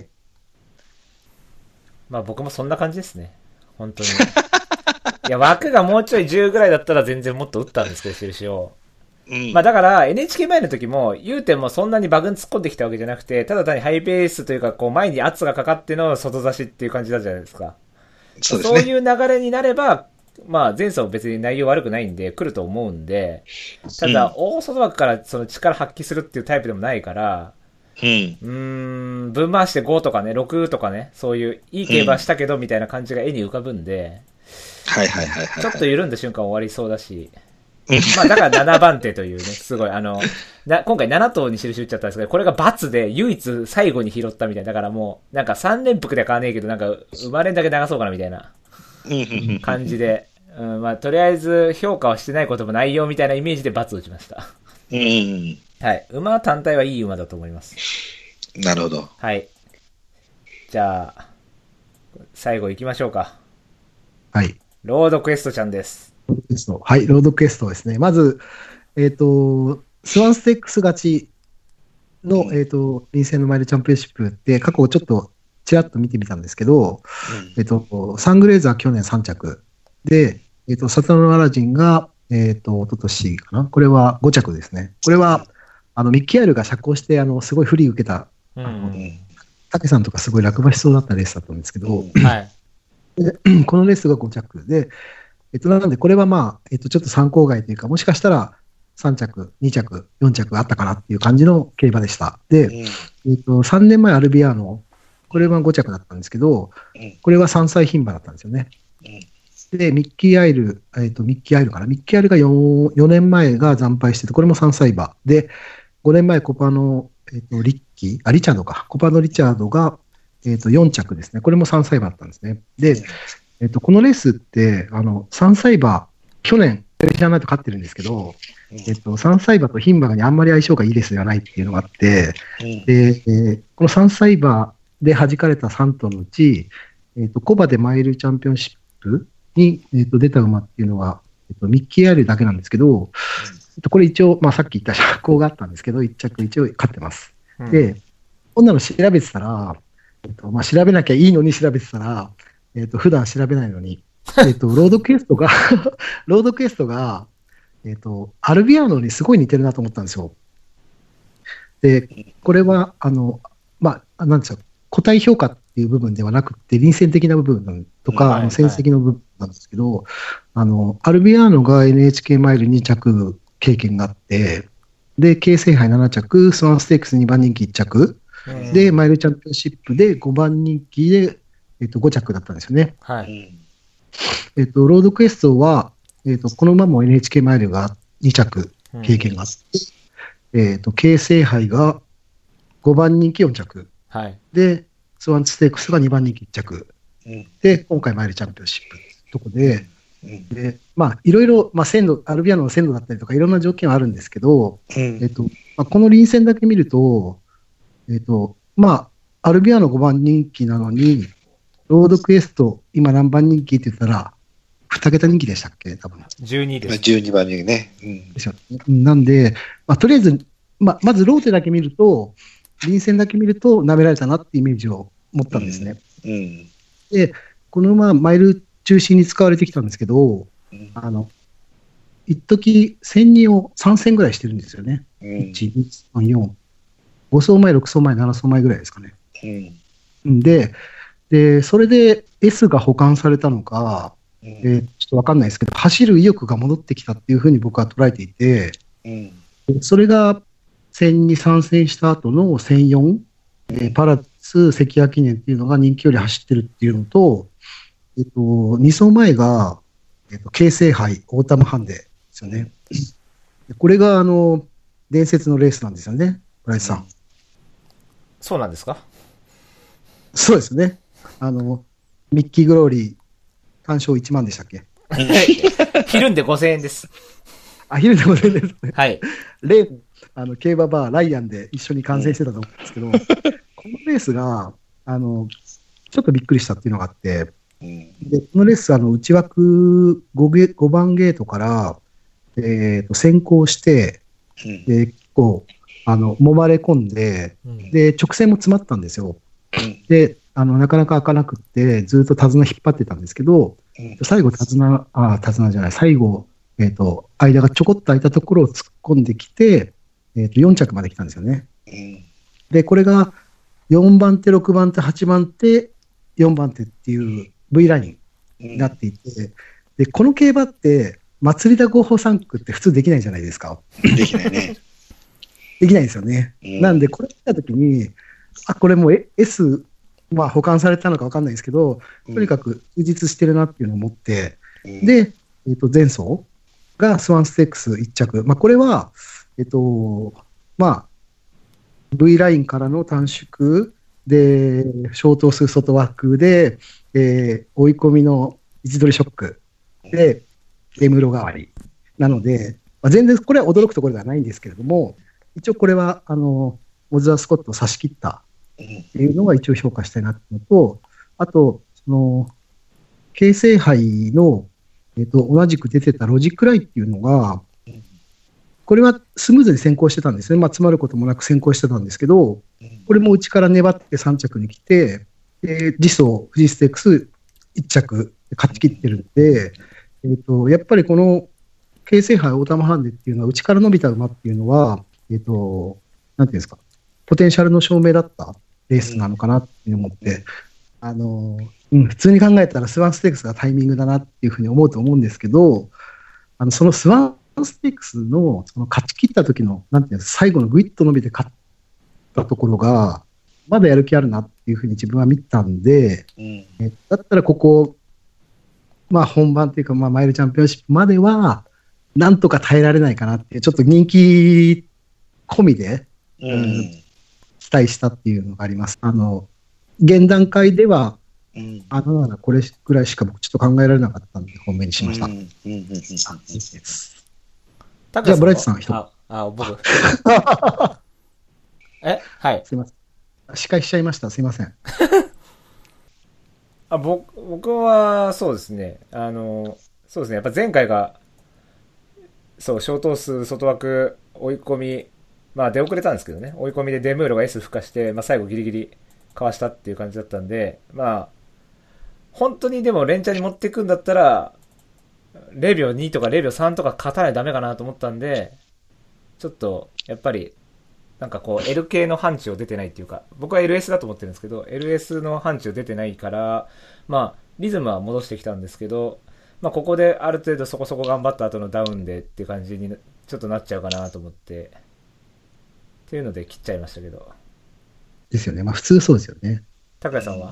僕もそんな感じですね。本当に。いや、枠がもうちょい10ぐらいだったら全然もっと打ったんですけど、印を。だから、NHK 前の時も、言うてもそんなにバグに突っ込んできたわけじゃなくて、ただ単にハイペースというか、前に圧がかかっての外差しっていう感じだじゃないですか。そうですね。そういう流れになれば、前走別に内容悪くないんで、来ると思うんで、ただ、大外枠からその力発揮するっていうタイプでもないから、分回して5とかね、6とかね、そういういい競馬したけどみたいな感じが絵に浮かぶんで、ちょっと緩んだ瞬間終わりそうだし、 まあだから7番手というね、すごい今回7頭に印打っちゃったんですけど、これが×で唯一最後に拾ったみたいな。だからもう、なんか3連複では買わねえけど、なんか生まれんだけ流そうかなみたいな感じで、まあとりあえず評価はしてないこともないよみたいなイメージで×打ちました。はい。馬単体はいい馬だと思います。 なるほど。 はい。じゃあ、最後行きましょうか。 はい。 ロードクエストちゃんです。 はい、ロードクエストですね。まず、スワンステックス勝ちの、臨戦のマイルチャンピオンシップって過去ちょっとちらっと見てみたんですけど、サングレーザー去年3着で、サタノアラジンが、一昨年かな。これは5着ですね。これは、ミッキーアイルが斜行して、すごい不利受けた、タケさんとかすごい落馬しそうだったレースだったんですけど、 はい。 でこのレースが5着で、なので、これはまあ、ちょっと参考外というか、もしかしたら3着、2着、4着あったかなっていう感じの競馬でした。で、3年前アルビアーノ、これは5着だったんですけど、これは3歳牝馬だったんですよね。で、ミッキーアイルが4年前が惨敗してて、これも3歳馬。で、5年前コパの、リチャードか。コパのリチャードが、4着ですね。これも3歳馬だったんですね。で、このレースって、3歳馬、去年、知らないと勝ってるんですけど、3歳馬と牝馬があんまり相性がいいレースではないっていうのがあって、で、この3歳馬で弾かれた3頭のうち、コバでマイルチャンピオンシップに、出た馬っていうのは、ミッキーアイルだけなんですけど、これ一応、まあ、さっき言った斜行があったんですけど、1着一応勝ってます。で、こんなの調べてたら、まあ、調べなきゃいいのに調べてたら、普段調べないのに、ロードクエストが、アルビアーノにすごい似てるなと思ったんですよ。で、これは、まあ、なんですよ、個体評価っていう部分ではなくて、臨戦的な部分とか、戦績の部分なんですけど、アルビアーノが NHK マイル2着経験があって、で、京成杯7着、スワンステークス2番人気1着、で、マイルチャンピオンシップで5番人気で、5着だったんですよね。 はい。 ロードクエストは、この馬も NHK マイルが2着経験があって、京成杯が5番人気4着。 はい。 で、スワンステークスが2番人気1着。で、今回マイルチャンピオンシップとこで、で、まあ、いろいろ、まあ、アルビアノの鮮度だったりとか、いろんな条件はあるんですけど、まあ、この臨戦だけ見ると、まあ、アルビアーノ5番人気なのに、ロードクエスト、今何番人気って言ったら、2桁人気でしたっけ多分。 12です。 12番人気ね。 ですよね。なんで、まあ、とりあえず、まずローテだけ見ると、臨戦だけ見ると、舐められたなってイメージを持ったんですね。で、この馬、マイル中心に使われてきたんですけど、一時1000人を3戦ぐらいしてるんですよね。1、2、3、4。5走前、6走前、7走前ぐらいですかね。で、それで S が保管されたのか、ちょっとわかんないですけど、走る意欲が戻ってきたっていうふうに僕は捉えていて、それが戦に参戦した後の1004、パラス関谷記念っていうのが人気より走ってるっていうのと、2走前が、京成杯オータムハンデですよね。これが伝説のレースなんですよね、村井さん。 そうなんですか？ そうですね。ミッキーグローリー、単勝1万でしたっけ？ ひるんで5000円です。 ひるんで5000円ですね。 はい。 例の、競馬バー、ライアンで一緒に観戦してたと思うんですけど、このレースが、ちょっとびっくりしたっていうのがあって、でこのレース、内枠 5番ゲートから、先行して、結構、揉まれ込んで、で、直線も詰まったんですよ。で、なかなか開かなくって、ずっと手綱引っ張ってたんですけど、最後手綱じゃない、最後、間がちょこっと空いたところを突っ込んできて、4着まで来たんですよね。で、これが4番手、6番手、8番手、4番手っていう V ラインになっていて、で、この競馬って、祭りだ合法3区って普通できないじゃないですか。 できないね。 できないですよね。なんで、これ見たときに、これもう S、まあ保管されたのか分かんないですけど、とにかく充実してるなっていうのを思って、で、前走がスワンステークス1着。これは、V ラインからの短縮で、ショート数外枠で、追い込みの位置取りショックで、エムロ代わり。なので、全然これは驚くところではないんですけれども、一応これは、モズア・スコットを差し切ったっていうのが一応評価したいなっていうのと、あと、京成杯の、同じく出てたロジックライっていうのが、これはスムーズに先行してたんですね。詰まることもなく先行してたんですけど、これも内から粘って3着に来て、次走、富士ステークス1着勝ち切ってるんで、やっぱりこの京成杯オータムハンデっていうのは内から伸びた馬っていうのは、なんていうんですか、ポテンシャルの証明だったレースなのかなって思って、普通に考えたらスワンステークスがタイミングだなっていうふうに思うと思うんですけど、そのスワンステークスのその勝ち切った時の、なんていうんですか、最後のグイッと伸びて勝ったところが、まだやる気あるなっていうふうに自分は見たんで、だったらここ、本番っていうか、マイルチャンピオンシップまでは、なんとか耐えられないかなっていう、ちょっと人気込みで、期待したっていうのがあります。現段階では、これぐらいしか僕ちょっと考えられなかったんで、本命にしました。じゃあ、ブライトさん、 僕。はい。 すいません。司会しちゃいました。すいません。 僕は、そうですね。そうですね。やっぱ前回が、そう、ショート数、外枠、追い込み、出遅れたんですけどね。追い込みでデムーロが S 付加して、最後ギリギリかわしたっていう感じだったんで、本当にでも連チャンに持っていくんだったら、0秒2とか0秒3とか勝たないとダメかなと思ったんで、ちょっと、やっぱり、L 系の範疇出てないっていうか、僕は LS だと思ってるんですけど、LS の範疇出てないから、リズムは戻してきたんですけど、ここである程度そこそこ頑張った後のダウンでっていう感じにちょっとなっちゃうかなと思って、っていうので切っちゃいましたけど。 ですよね。普通そうですよね。 高谷さんは？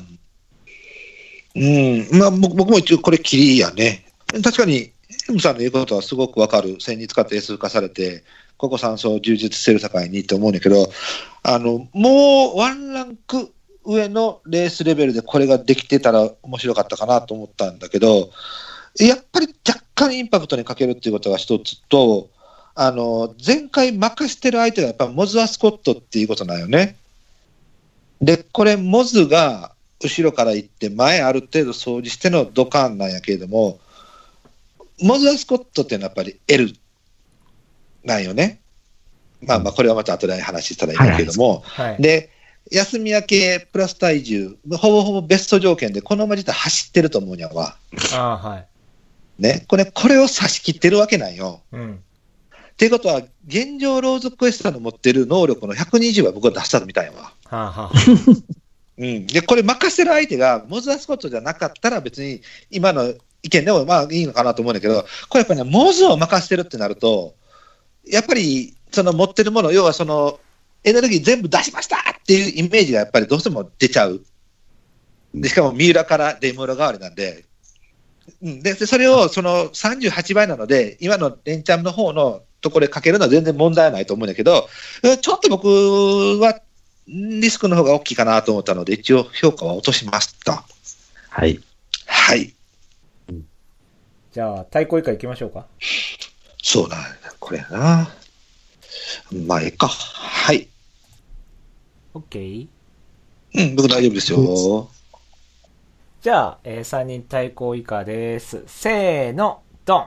僕も一応これ切りやね。確かに、M さんの言うことはすごくわかる。線に使って S 化されて、ここ3走充実してる境にと思うんだけど、もうワンランク上のレースレベルでこれができてたら面白かったかなと思ったんだけど、やっぱり若干インパクトに欠けるっていうことが一つと、前回任してる相手がやっぱモズア・スコットっていうことなんよね。で、これモズが後ろから行って前ある程度掃除してのドカーンなんやけれども、モズア・スコットっていうのはやっぱり L なんよね。これはまた後で話したらいいんだけれども、で、休み明けプラス体重、ほぼほぼベスト条件でこの馬自体走ってると思うんやわ。ね、これを差し切ってるわけなんよ。っていうことは、現状ローズクエストの持ってる能力の120は僕は出したみたいやわ。で、これ任せる相手がモズア・スコットじゃなかったら別に今の意見でもいいのかなと思うんだけど、これやっぱりね、モズを任せてるってなると、やっぱりその持ってるもの、要はそのエネルギー全部出しましたっていうイメージがやっぱりどうしても出ちゃう。でしかも三浦からデムロ代わりなんで、でそれをその38倍なので、今のレンチャンの方のところでかけるのは全然問題はないと思うんだけど、ちょっと僕はリスクの方が大きいかなと思ったので、一応評価は落としました。 はい。 はい。 じゃあ、対抗以下行きましょうか。 そうだ、これやな。いいか。はい。 OK？ 僕大丈夫ですよ。 じゃあ、3人対抗以下です。せーの、ドン。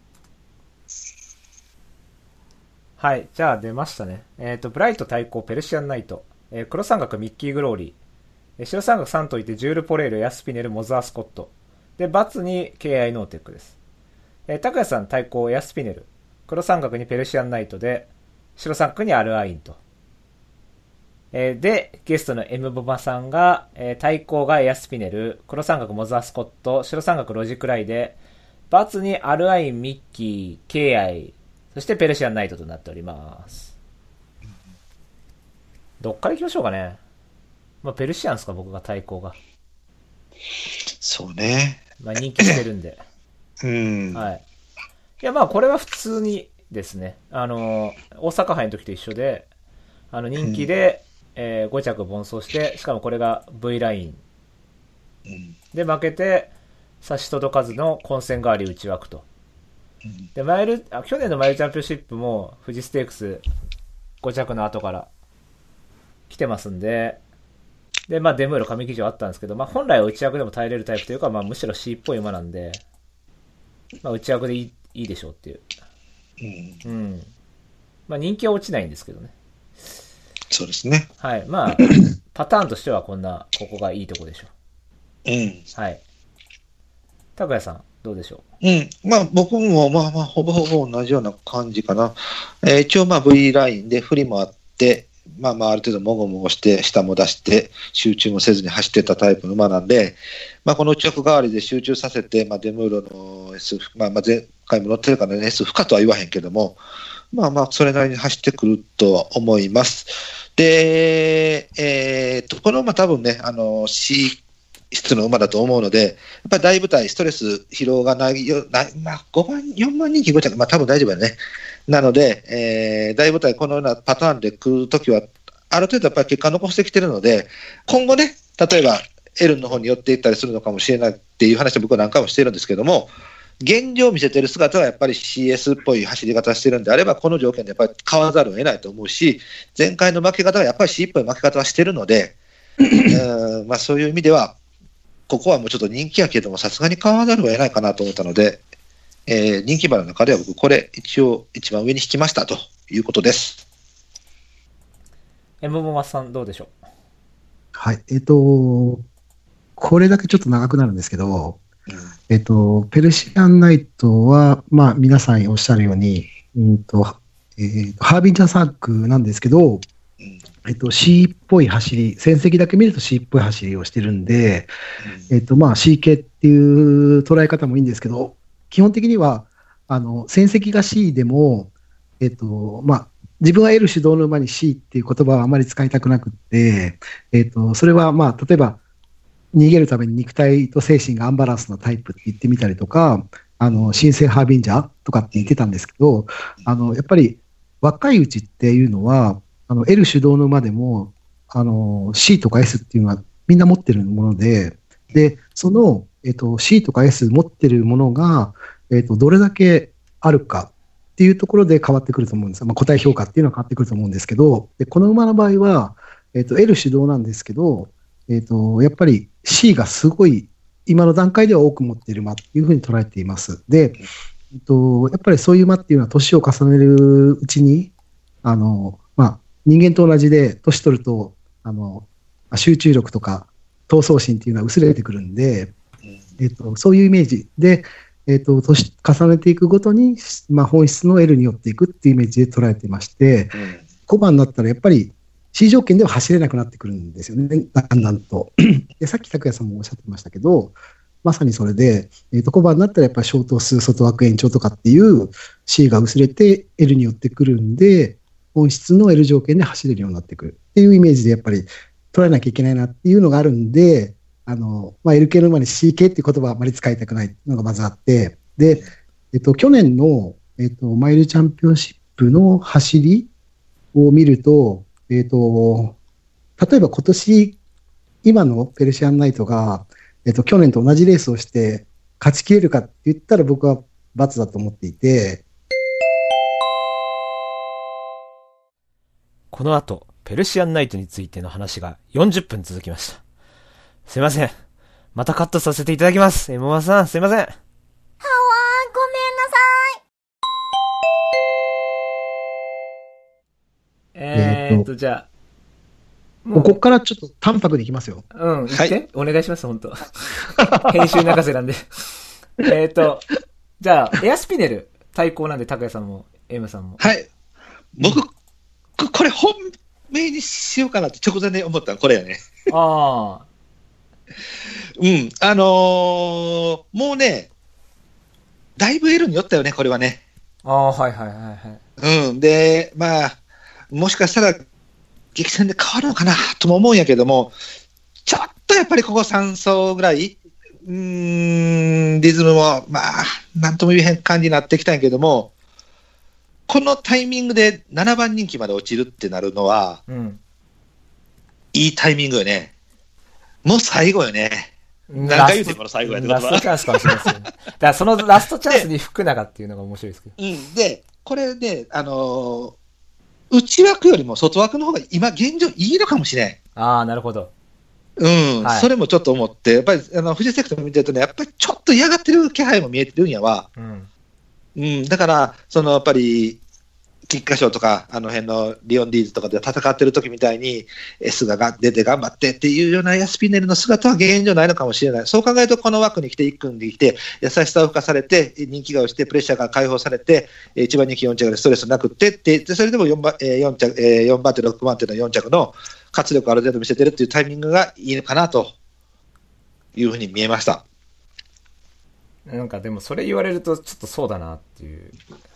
はい、じゃあ出ましたね。ブライト対抗ペルシアンナイト。黒三角ミッキーグローリー。白三角3といてジュールポレール、ヤスピネル、モザースコット。で、バツに KI ノーテックです。高谷さん対抗ヤスピネル。黒三角にペルシアンナイトで、白三角にアルアインと。で、ゲストの M ボバさんが、対抗がヤスピネル、黒三角モザースコット、白三角ロジクライで、バツにアルアイン、ミッキー、KI、そしてペルシアンナイトとなっております。どっから行きましょうかね。ペルシアンですか、僕が対抗が。 そうね。 人気してるんで。はい。 いや、まあ、これは普通にですね、大阪杯の時と一緒で、人気で、5着奔走して、しかもこれが V ライン。で、負けて、差し届かずの混戦代わり内枠と。で、去年のマイルチャンピオンシップも、富士ステークス5着の後から来てますんで、で、まあ、デムーロ上騎乗あったんですけど、まあ、本来は内枠でも耐えれるタイプというか、まあ、むしろ C っぽい馬なんで、まあ、内枠でいいでしょうっていう。まあ、人気は落ちないんですけどね。 そうですね。 はい。まあ、パターンとしてはここがいいとこでしょう。はい。拓也さん、どうでしょう。まあ、僕も、まあ、ほぼほぼ同じような感じかな。一応、まあ、V ラインで振りもあって、まあ、ある程度もごもごして、下も出して、集中もせずに走ってたタイプの馬なんで、まあ、この内枠代わりで集中させて、まあ、デムーロの S、まあ、前回も乗ってるからね、S 負荷とは言わへんけども、まあ、それなりに走ってくるとは思います。で、この馬多分ね、C 質の馬だと思うので、やっぱり大舞台、ストレス、疲労がないよ、まあ、4番人気5着、まあ、多分大丈夫だね。なので、大舞台、このようなパターンで来るときは、ある程度やっぱり結果残してきてるので、今後ね、例えば、L の方に寄っていったりするのかもしれないっていう話を僕は何回もしてるんですけども、現状見せてる姿はやっぱり CS っぽい走り方してるんであれば、この条件でやっぱり買わざるを得ないと思うし、前回の負け方はやっぱり C っぽい負け方はしてるので、まあそういう意味では、ここはもうちょっと人気やけども、さすがに買わざるを得ないかなと思ったので、人気馬の中では僕、これ、一応、一番上に引きましたということです。 桃松さん、どうでしょう。 はい。これだけちょっと長くなるんですけど、ペルシアンナイトは、まあ、皆さんおっしゃるように、ハービンジャーサークなんですけど、C っぽい走り、戦績だけ見ると C っぽい走りをしてるんで、まあ C 系っていう捉え方もいいんですけど、基本的には、戦績が C でも、まあ、自分は L 主導の馬に C っていう言葉はあまり使いたくなくって、それはまあ、例えば、逃げるために肉体と精神がアンバランスなタイプって言ってみたりとか、新生ハービンジャーとかって言ってたんですけど、やっぱり若いうちっていうのは、L 主導の馬でも、C とか S っていうのはみんな持ってるもので、その、C とか S 持ってるものが、どれだけあるかっていうところで変わってくると思うんです。まあ、個体評価っていうのは変わってくると思うんですけど、この馬の場合は、L 主導なんですけど、やっぱり C がすごい今の段階では多く持っている馬っていうふうに捉えています。で、やっぱりそういう馬っていうのは年を重ねるうちに、まあ、人間と同じで年取ると、集中力とか闘争心っていうのは薄れてくるんで、そういうイメージで、年重ねていくごとに、まあ、本質の L に寄っていくっていうイメージで捉えていまして、小判になったらやっぱり C 条件では走れなくなってくるんですよね、だんだんと。でさっき拓也さんもおっしゃってましたけど、まさにそれで、小判になったらやっぱり小頭数、外枠延長とかっていう C が薄れて L に寄ってくるんで、本質の L 条件で走れるようになってくるっていうイメージでやっぱり捉えなきゃいけないなっていうのがあるんで、まあ、L 系の馬に C 系っていう言葉はあまり使いたくないのがまずあって、で、去年の、マイルチャンピオンシップの走りを見ると、例えば今年、今のペルシアンナイトが、去年と同じレースをして勝ち切れるかって言ったら僕は×だと思っていて、 この後、ペルシアンナイトについての話が40分続きました。すいません。またカットさせていただきます。エモマさん、すいません。はわー、ごめんなさい。じゃあ。 もうここからちょっと淡白でいきますよ。 うん、言って、はい、お願いします、本当編集泣かせなんで。じゃあ、エアスピネル対抗なんで、拓也さんも、M さんも。 はい。僕、これ本命にしようかなって直前で思ったの、これやね。 ああ。 うん、もうね、だいぶ L によったよね、これはね。 ああ、はいはいはいはい。 うん、で、まあ、もしかしたら、激戦で変わるのかなとも思うんやけども、ちょっとやっぱりここ3走ぐらい、でリズムも、まあ、なんとも言えへん感じになってきたんやけども、このタイミングで7番人気まで落ちるってなるのは、 うん。 いいタイミングよね。もう最後よね。何回言うてこの最後やってことは。 ラストチャンスかもしれないですよね。だからそのラストチャンスに福永っていうのが面白いですけど。 うん。で、これね、内枠よりも外枠の方が今現状いいのかもしれん。 ああ、なるほど。 うん、 はいそれもちょっと思って、やっぱりフジセクト見てるとね、やっぱりちょっと嫌がってる気配も見えてるんやわ。 うん。 うん、だから、やっぱり、菊花賞とか、あの辺のリオンディーズとかで戦ってる時みたいに、S が出て頑張ってっていうようなヤスピネルの姿は現状ないのかもしれない。そう考えると、この枠に来て、1区に来て、優しさを付加されて、人気が落ちて、プレッシャーが解放されて、1番人気4着でストレスなくってで、それでも4番手、6番手の4着の活力をある程度見せてるっていうタイミングがいいのかなというふうに見えました。 なんかでもそれ言われるとちょっとそうだなっていう。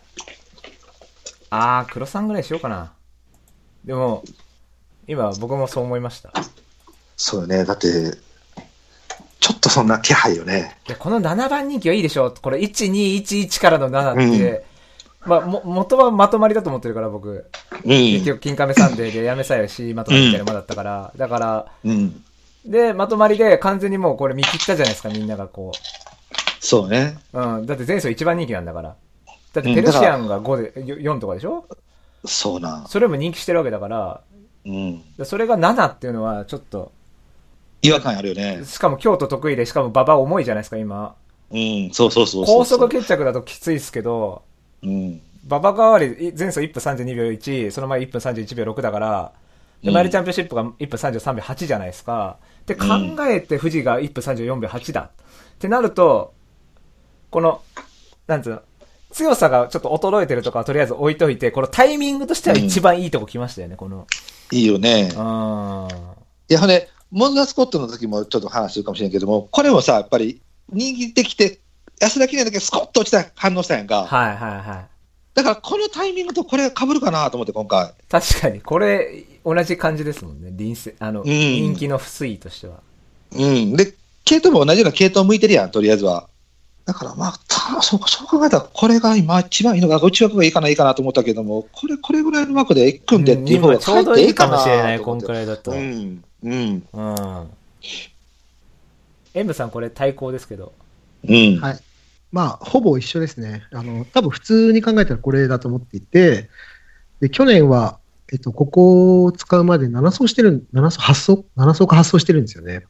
あー、黒さんぐらいしようかな。でも、今僕もそう思いました。 そうよね。だって、ちょっとそんな気配よね。 いや、この7番人気はいいでしょ。これ1211からの7って、まあ、元はまとまりだと思ってるから僕。結局、金亀サンデーでやめさえし、まとまりみたいな馬だったから。だから、で、まとまりで完全にもうこれ見切ったじゃないですか、みんながこう。 そうね。 うん。だって前走1番人気なんだから。だってペルシアンが5で、4とかでしょ。 そうな。 それも人気してるわけだから、それが7っていうのはちょっと違和感あるよね。 しかも京都得意で、しかも馬場重いじゃないですか今。 そう。 高速決着だときついですけど、馬場代わり前走1分32秒1、その前1分31秒6だから、でマイルチャンピオンシップが1分33秒8じゃないですか。で考えて富士が1分34秒8だってなると、このなんつうの、強さがちょっと衰えてるとかはとりあえず置いといて、このタイミングとしては一番いいとこ来ましたよね、この。 いいよね。いや、ほんで、モンザスコットの時もちょっと話するかもしれないけども、これもさ、やっぱり人気できて、安田記念だけスコッと落ちた反応したやんか。だから、このタイミングとこれ被るかなと思って、今回。 確かに、これ、同じ感じですもんね、人気の推移としては。 で、系統も同じような系統向いてるやん、とりあえずは。だからまあ、そう考えたら、これが今一番いいのか、内枠がいいかなと思ったけども、これぐらいの枠で行くんでっていう方がちょうどいいかもしれない、こんくらいだと。M さん、これ対抗ですけど。 はい。まあ、ほぼ一緒ですね。多分普通に考えたらこれだと思っていて、で、去年は、ここを使うまで7走か8走してるんですよね。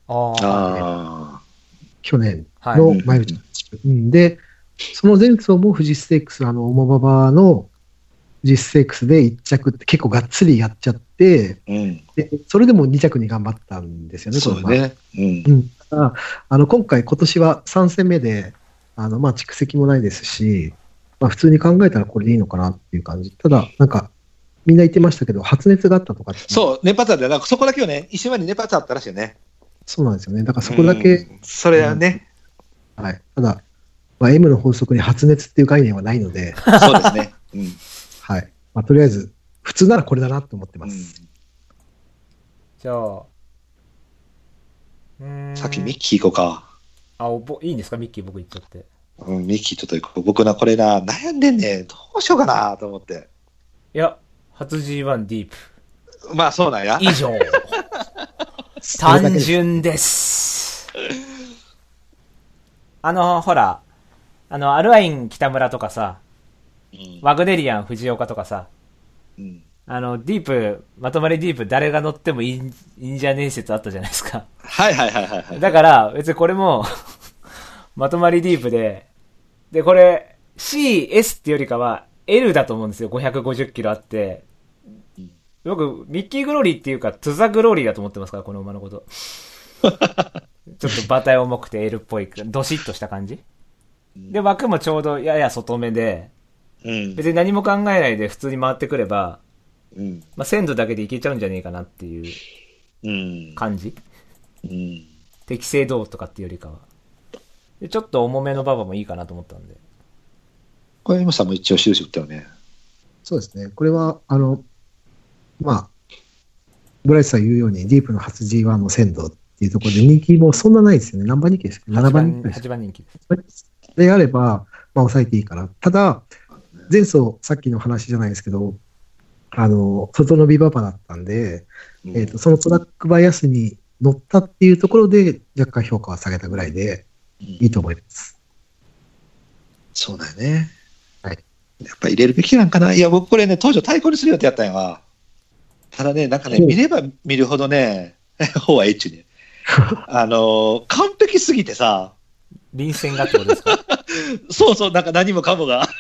去年のマイルチャンピオンシップ。で、その前走も富士ステークス、重馬場の富士ステークスで1着って結構がっつりやっちゃって、でそれでも2着に頑張ったんですよね、 そうね。 だから今年は3戦目で、まあ、蓄積もないですし、まあ、普通に考えたらこれでいいのかなっていう感じ。ただ、なんか、みんな言ってましたけど、発熱があったとかって。 そう、熱発あったよ。そこだけはね、一瞬前に熱発あったらしいよね。 そうなんですよね。だからそこだけ。 それはね。 はい。ただ、まあ、M の法則に発熱っていう概念はないので。 そうですね。 はい。まあ、とりあえず、普通ならこれだなと思ってます。 じゃあ、 さっきミッキー行こうか。 いいんですか、ミッキー僕言っちゃって。 ミッキーちょっと行こう。僕これ悩んでんねん。どうしようかなと思って。 いや、初 G1 ディープ。 まあそうなんや。 以上。単純です。ほら、アルアイン北村とかさ、ワグネリアン藤岡とかさ、ディープ、まとまりディープ誰が乗ってもいいんじゃねえ説あったじゃないですか。だから、別にこれも、まとまりディープで、これ、CS ってよりかは、L だと思うんですよ。550キロあって。僕、ミッキーグローリーっていうか、トゥザグローリーだと思ってますから、この馬のこと。ちょっと馬体重くて L っぽい、どしっとした感じ。で、枠もちょうどやや外目で、別に何も考えないで普通に回ってくれば、まあ、鮮度だけでいけちゃうんじゃねえかなっていう感じ。適正度とかっていうよりかは。で、ちょっと重めの馬場もいいかなと思ったんで。 これ、今さんも一応印打ったよね。 そうですね。これは、まあ、ブライスさん言うように、ディープの初 G1 の鮮度っていうところで人気もそんなないですよね。何番人気ですか？ 7 番人気です。 8番人気です。 であれば、まあ、抑えていいかな。ただ、前走、さっきの話じゃないですけど、外伸び馬場だったんで、そのトラックバイアスに乗ったっていうところで、若干評価は下げたぐらいで、いいと思います。 そうだよね。 はい。 やっぱ入れるべきなんかな。いや、僕これね、当初対抗にする予定やったんやわ。ただね、なんかね、見れば見るほどね、方はエッチに。完璧すぎてさ。 臨戦がってことですか？ そうそう、なんか何もかもが。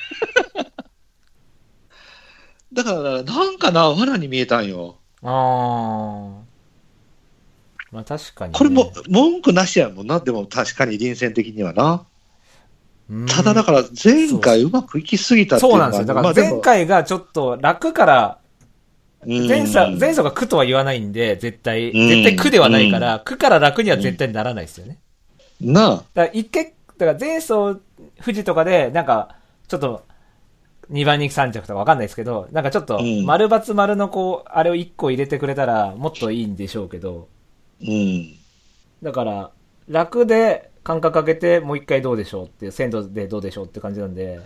だから、なんかな、罠に見えたんよ。 まあ確かに、ね。 これも、文句なしやもんな。でも確かに臨戦的にはな。ただだから、前回うまくいきすぎたっていうのは。 そうなんですよ。だから前回がちょっと楽から、前走が苦とは言わないんで、絶対苦ではないから、苦から楽には絶対ならないですよね。 なあ。 だから前走、富士とかで、なんか、ちょっと、2番人気3着とかわかんないですけど、なんかちょっと、丸×丸のこう、あれを1個入れてくれたら、もっといいんでしょうけど、だから、楽で間隔かけて、もう一回どうでしょうっていう、鮮度でどうでしょうって感じなんで、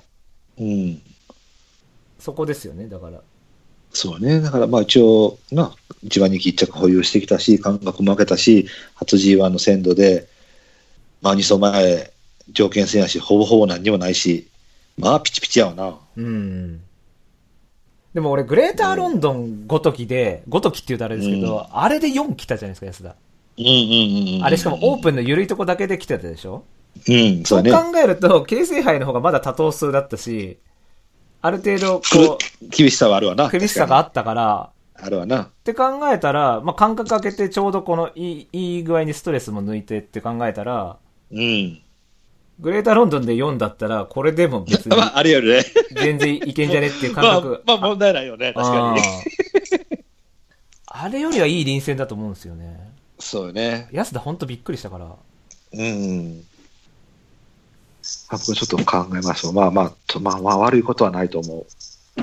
そこですよね、だから。 そうね。だからまあ一応、1番人気1着保有してきたし、間隔も開けたし、初 G1 の鮮度で、まあ2走前、条件戦やし、ほぼほぼ何にもないし、まあピチピチやわな。 でも俺、グレーターロンドンごときって言うとあれですけど、あれで4来たじゃないですか、安田。あれしかもオープンの緩いとこだけで来てたでしょ？そう考えると、京成杯の方がまだ多頭数だったし、ある程度、こう、厳しさはあるわな。 厳しさがあったから、 あるわな。 って考えたら、まあ、間隔空けてちょうどこのいい具合にストレスも抜いてって考えたら、グレーターロンドンで4だったら、これでも別に。 あるよね。 全然いけんじゃねっていう感覚。 まあ問題ないよね、確かに。 あれよりはいい臨戦だと思うんですよね。 そうよね。 安田ほんとびっくりしたから。 僕ちょっと考えましょう。まあ悪いことはないと思う。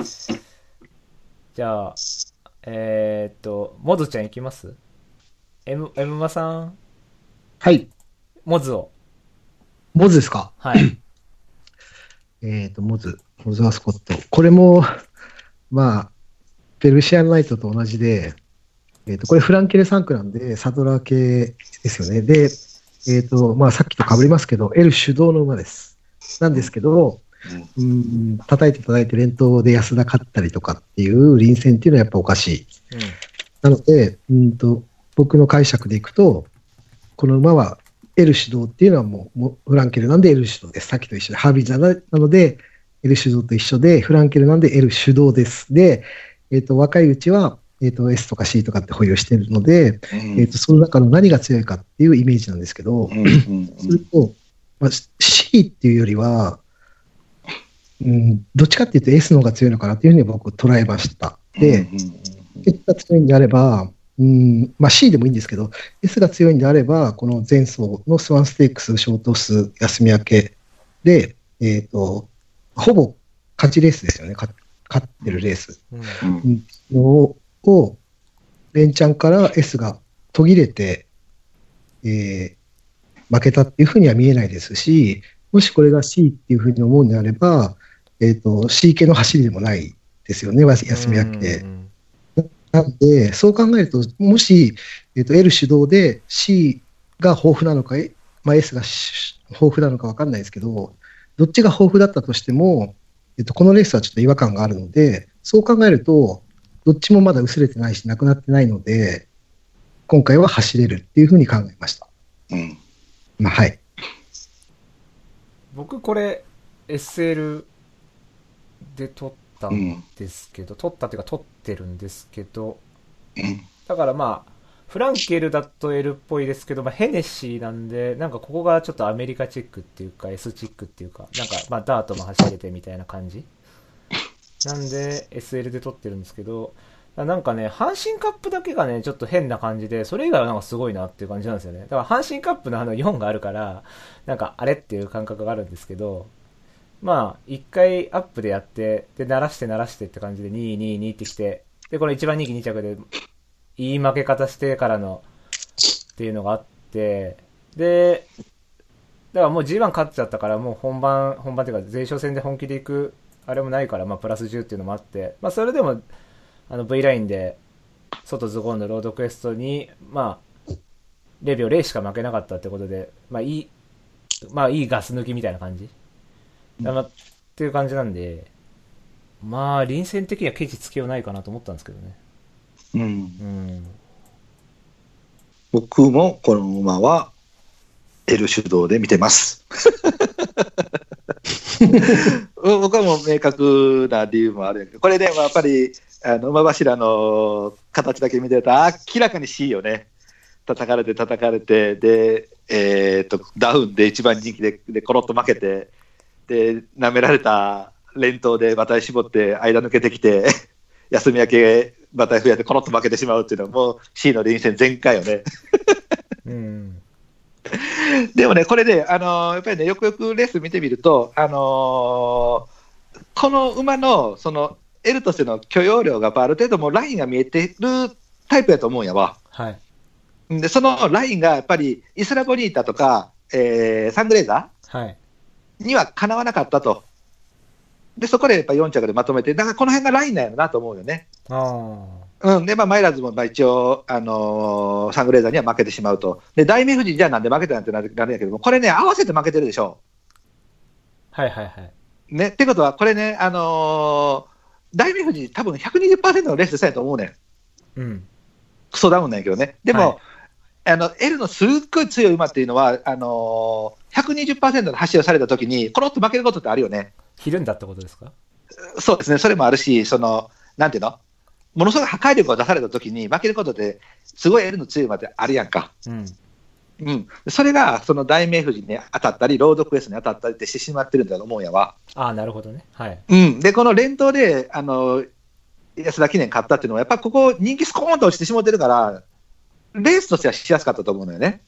じゃあ、モズちゃんいきます？エムマさん。 はい。 モズを。 モズですか？ はい。 モズアスコット。これも、まあ、ペルシアンナイトと同じで、これフランケル3区なんで、サドラー系ですよね。で、まあさっきと被りますけど、L 主導の馬です。なんですけど、叩いて連投で安田勝ったりとかっていう臨戦っていうのはやっぱおかしい。なので、僕の解釈でいくと、この馬は L 主導っていうのはもうフランケルなんで L 主導です。さっきと一緒で、ハービーザなので L 主導と一緒で、フランケルなんで L 主導です。で、若いうちは、S とか C とかって保有しているので、その中の何が強いかっていうイメージなんですけど、それと、まあ、C っていうよりは、どっちかっていうと S の方が強いのかなっていうふうに僕捉えました。で、S が強いんであれば、まあ C でもいいんですけど、S が強いんであれば、この前走のスワンステークス、ショート数、休み明けで、ほぼ勝ちレースですよね、勝ってるレース。を、連チャンから S が途切れて、負けたっていうふうには見えないですし、もしこれが C っていうふうに思うんであれば、C 系の走りでもないですよね、休み明け。なので、そう考えると、もし、L 主導で C が豊富なのか、まあ、S が豊富なのか分かんないですけど、どっちが豊富だったとしても、このレースはちょっと違和感があるので、そう考えると、どっちもまだ薄れてないし、なくなってないので、今回は走れるっていうふうに考えました。まあ、はい。 僕、これ、SL で撮ったんですけど、撮ったっていうか撮ってるんですけど、だからまあ、フランケルだと L っぽいですけど、まあ、ヘネシーなんで、なんかここがちょっとアメリカチックっていうか、S チックっていうか、なんかまあ、ダートも走れてみたいな感じ。なんで SL で撮ってるんですけど、なんかね、阪神カップだけがね、ちょっと変な感じで、それ以外はなんかすごいなっていう感じなんですよね。だから阪神カップの4があるから、なんかあれっていう感覚があるんですけど、まあ、一回アップでやって、で、鳴らしてって感じで2、2、2ってきて、で、この1番人気2着で、いい負け方してからの、っていうのがあって、で、 だからもう G1 勝っちゃったから、もう本番っていうか、前哨戦で本気で行く、あれもないから、まあ、プラス10っていうのもあって、まあ、それでも、V ラインで、外ズゴーンのロードクエストに、まあ、0秒0しか負けなかったってことで、まあ、いいガス抜きみたいな感じ。っていう感じなんで、まあ、臨戦的にはケチつけようないかなと思ったんですけどね。 うん。僕もこの馬は L 主導で見てます。僕はもう明確な理由もあるんやけど、これで、やっぱり馬柱の形だけ見てると明らかに C よね。叩かれてで、ダウンで一番人気でコロッと負けて、で舐められた連投で馬体絞って間抜けてきて休み明け馬体増やでコロッと負けてしまうっていうのはもう C の臨戦全開よね。でもね、これで、やっぱりね、よくよくレース見てみると、この馬のその L としての許容量がある程度もうラインが見えてるタイプやと思うんやわ。 はい。 でそのラインがやっぱりイスラボニータとか、サングレーザーにはかなわなかったと。でそこでやっぱ4着でまとめて、だからこの辺がラインなんやろなと思うよね。でマイラーズも一応、サングレーザーには負けてしまうと。で大名富士じゃあなんで負けたなんてなるんやけども、これね合わせて負けてるでしょ。ね、ってことはこれね、大名富士多分 120% のレースしたやと思うねん。クソダウンなんやけどね。でも、L のすっごい強い馬っていうのは、120% の走りをされたときに、コロッと負けることってあるよね。 ひるんだってことですか？ そうですね、それもあるし、なんていうの、ものすごい破壊力を出されたときに負けることって、すごい L の強い馬ってあるやんか。それが、その大名富士に当たったり、ロードクエストに当たったりってしてしまってるんだと思うんやわ。 なるほどね。 で、この連投で、安田記念勝ったっていうのは、やっぱりここ、人気スコーンと落ちてしまってるから、レースとしてはしやすかったと思うのよね。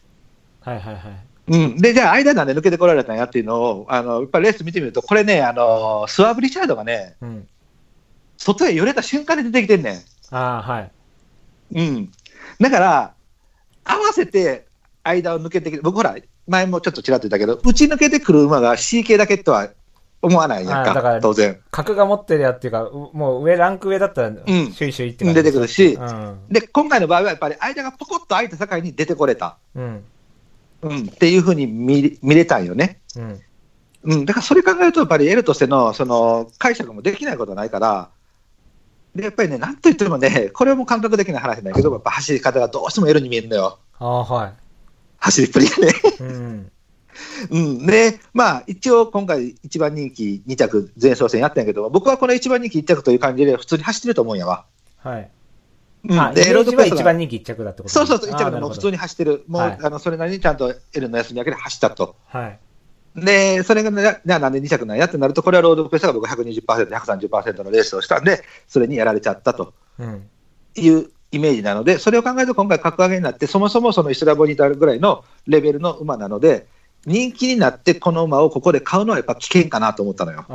で、じゃあ、間なんで抜けてこられたんやっていうのを、やっぱりレース見てみると、これね、スワーブ・リチャードがね、外へ寄れた瞬間で出てきてんねん。だから、合わせて間を抜けてきて、僕ほら、前もちょっとちらっと言ったけど、打ち抜けてくる馬が C 系だけとは思わないやんか、 だから当然。 格が持ってるやっていうか、もうランク上だったら、シュイシュイって感じ出てくるし、で、今回の場合はやっぱり間がポコッと開いた境に出てこれた。っていうふうに見れたんよね。だからそれ考えると、やっぱり L としてのその解釈もできないことはないから、でやっぱりね、なんといってもね、これはもう感覚的な話なんだけど、やっぱ走り方がどうしても L に見えるんだよ。走りっぷりがね。で、まあ、一応今回1番人気2着前哨戦やったんやけど、僕はこの1番人気1着という感じで普通に走ってると思うんやわ。 で、ロードクエストは1番人気1着だってことですか？そう、1着でも普通に走ってる。もう、それなりにちゃんと L の休み明けで走ったと。で、それが、じゃあなんで2着なんやってなると、これはロードクエストが僕 120%、130% のレースをしたんで、それにやられちゃったというイメージなので、それを考えると今回格上げになって、そもそもそのイスラボニータぐらいのレベルの馬なので、人気になってこの馬をここで買うのはやっぱ危険かなと思ったのよ。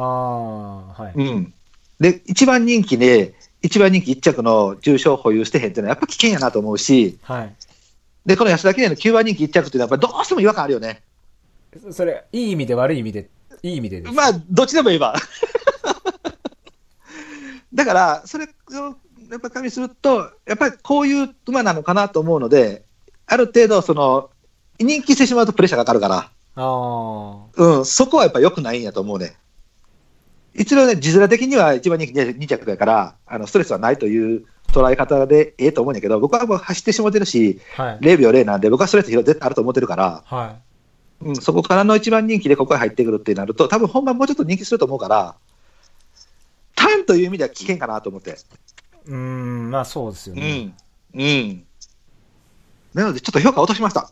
で、1番人気1着の重賞保有してへんっていうのはやっぱ危険やなと思うし、で、この安田記念の9番人気1着っていうのはやっぱどうしても違和感あるよね。 それ、いい意味で悪い意味で、いい意味でです。 まあ、どっちでもいいわ。だから、それをやっぱ加味すると、やっぱりこういう馬なのかなと思うので、ある程度、人気してしまうとプレッシャーがかかるから、そこはやっぱ良くないんやと思うね。一応ね、字面的には一番人気2着だから、ストレスはないという捉え方でええと思うんだけど、僕はもう走ってしまってるし、0秒0なんで、僕はストレス絶対あると思ってるから、そこからの一番人気でここへ入ってくるってなると、多分本番もうちょっと人気すると思うから、ターンという意味では危険かなと思って。 まあそうですよね。 なので、ちょっと評価落としました。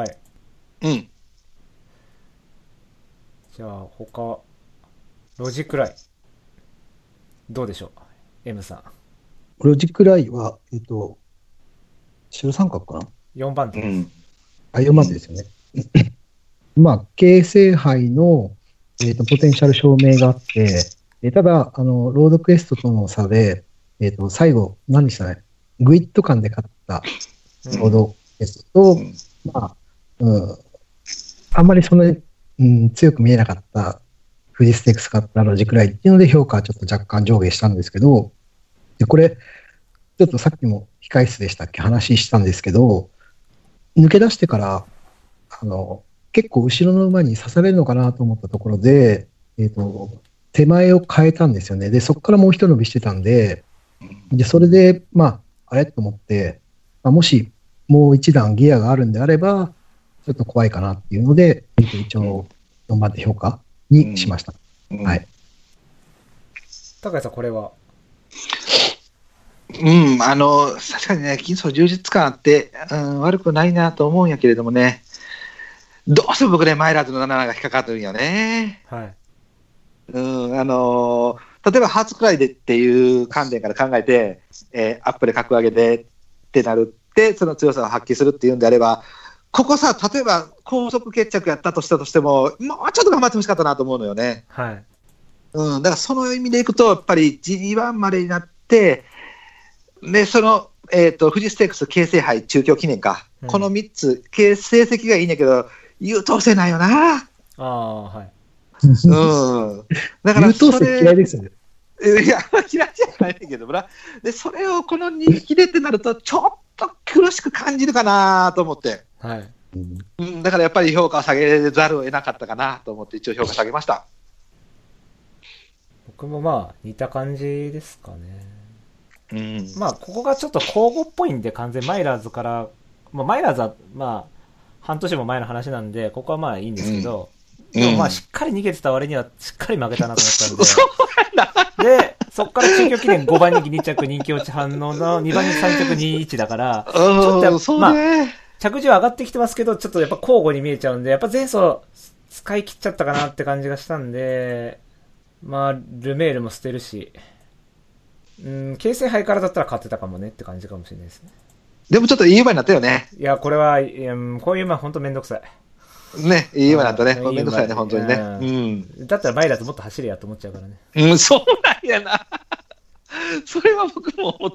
じゃあ、他、ロジクライ。どうでしょう ?M さん。 ロジクライは、白三角かな ?4 番手です。 4番手ですよね。まあ、京成杯の、ポテンシャル証明があって、ただ、ロードクエストとの差で、最後、何でしたね、グイッと感で勝ったロードクエストと、まあ、 あんまりそんなに、強く見えなかった富士ステークスカップラロジくらいっていうので評価はちょっと若干上下したんですけど、で、これ、ちょっとさっきも控室でしたっけ話したんですけど、抜け出してから、結構後ろの馬に刺されるのかなと思ったところで、手前を変えたんですよね。で、そこからもう一伸びしてたんで、それで、あれと思って、もしもう一段ギアがあるんであれば、ちょっと怖いかなっていうので、一応4番手評価にしました。はい。 高谷さん、これは確かにね、金層充実感あって、悪くないなと思うんやけれどもね、どうしても僕ね、マイラーズの7が引っかかってるんよね。 はい。 例えばハーツくらいでっていう観点から考えて、アップで格上げでってなるって、その強さを発揮するっていうんであれば、ここさ、例えば高速決着やったとしたとしても、もうちょっと頑張ってほしかったなと思うのよね。 はい。 だからその意味でいくと、やっぱり G1 までになって、で、その、富士ステークス京成杯中京記念か、この3つ、成績がいいんだけど、優等生ないよな。 はい。 だから優等生嫌いですよね。 いや、嫌いじゃないけどな。で、それをこの2匹でってなると、ちょっと苦しく感じるかなと思って。 はい。 だからやっぱり評価を下げざるを得なかったかなと思って、一応評価下げました。 僕も似た感じですかね。ここがちょっと交互っぽいんで、完全マイラーズから、マイラーズは、半年も前の話なんで、ここはいいんですけど、でもしっかり逃げてた割には、しっかり負けたなと思ったんで、で、そっから中京記念5番人気2着人気落ち反応の2番人気3着2-1だから、ちょっと着順上がってきてますけど、ちょっとやっぱ交互に見えちゃうんで、やっぱ前走使い切っちゃったかなって感じがしたんで、ルメールも捨てるし、京成杯からだったら勝ってたかもねって感じかもしれないですね。 でもちょっといい馬になったよね。 いや、これは、こういう馬ほんとめんどくさい。 ね、いい馬になったね。めんどくさいね、本当にね。 だったらマイラーズもっと走れやと思っちゃうからね。 そうなんやな。それは僕も思った。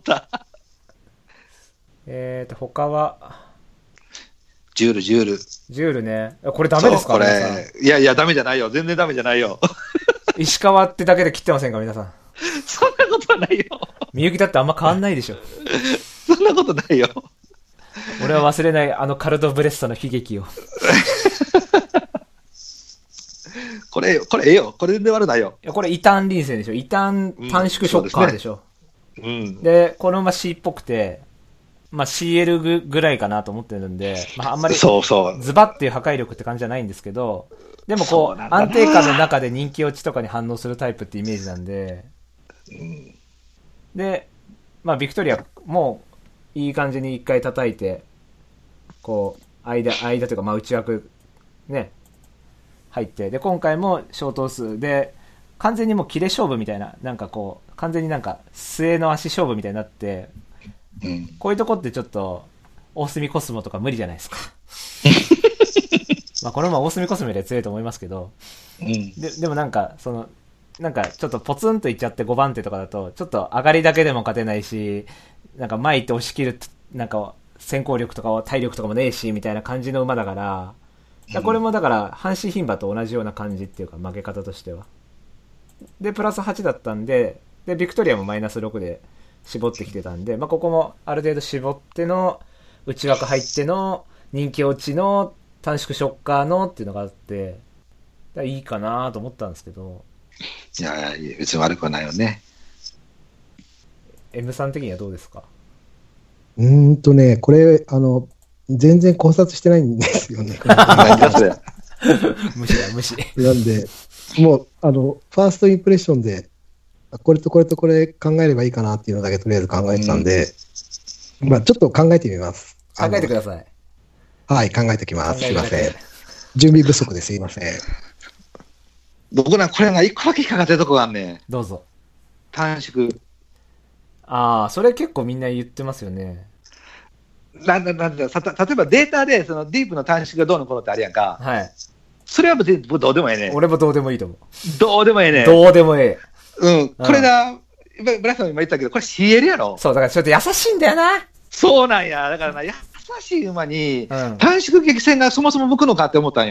他は、 ジュールね。 これダメですか？ これ。いや、ダメじゃないよ。全然ダメじゃないよ。 石川ってだけで切ってませんか、皆さん。 そんなことはないよ。 みゆきだってあんま変わんないでしょ。 そんなことないよ。 俺は忘れない、カルドブレッソの悲劇を。 これええよ。これ全然悪ないよ。 いや、これ異端臨戦でしょ。異端短縮ショッカーでしょ。で、この馬 C っぽくて、CL ぐらいかなと思ってるんで、あんまりズバっていう破壊力って感じじゃないんですけど、でも安定感の中で人気落ちとかに反応するタイプってイメージなんで、で、ビクトリアもいい感じに一回叩いて、間というか、内枠、ね、入って、で、今回も小頭数で、完全にもう切れ勝負みたいな、完全に末の足勝負みたいになって、こういうとこってちょっと、大隅コスモとか無理じゃないですか。このまま大隅コスモよりは強いと思いますけど、でもちょっとポツンといっちゃって5番手とかだと、ちょっと上がりだけでも勝てないし、前行って押し切る、先行力とか体力とかもねえし、みたいな感じの馬だから、これもだから、阪神牝馬と同じような感じっていうか、負け方としては。で、プラス8だったんで、ビクトリアもマイナス6で絞ってきてたんで、ここもある程度絞っての、内枠入っての、人気落ちの、短縮ショッカーのっていうのがあって、いいかなと思ったんですけど。 いや、別に悪くはないよね。 M さん的にはどうですか？ これ、全然考察してないんですよね。 何だそれ。 無視。 なんで、もう、ファーストインプレッションで、これとこれとこれ考えればいいかなっていうのだけとりあえず考えてたんで、ちょっと考えてみます。 考えてください。 はい、考えておきます。すいません。準備不足ですいません。 僕これが一個だけ引っかかってるとこがあんねん。 どうぞ。 短縮。 それ結構みんな言ってますよね。 例えばデータで、そのディープの短縮がどうのこうのってあるやんか。 はい。 それは別にどうでもええね。 俺もどうでもいいと思う。 どうでもええね。 どうでもええ。これだ、ブラスさんも今言ったけど、これ CL やろ。 そう、だからちょっと優しいんだよな。 そうなんや。だから優しい馬に、短縮激戦がそもそも向くのかって思ったんよ。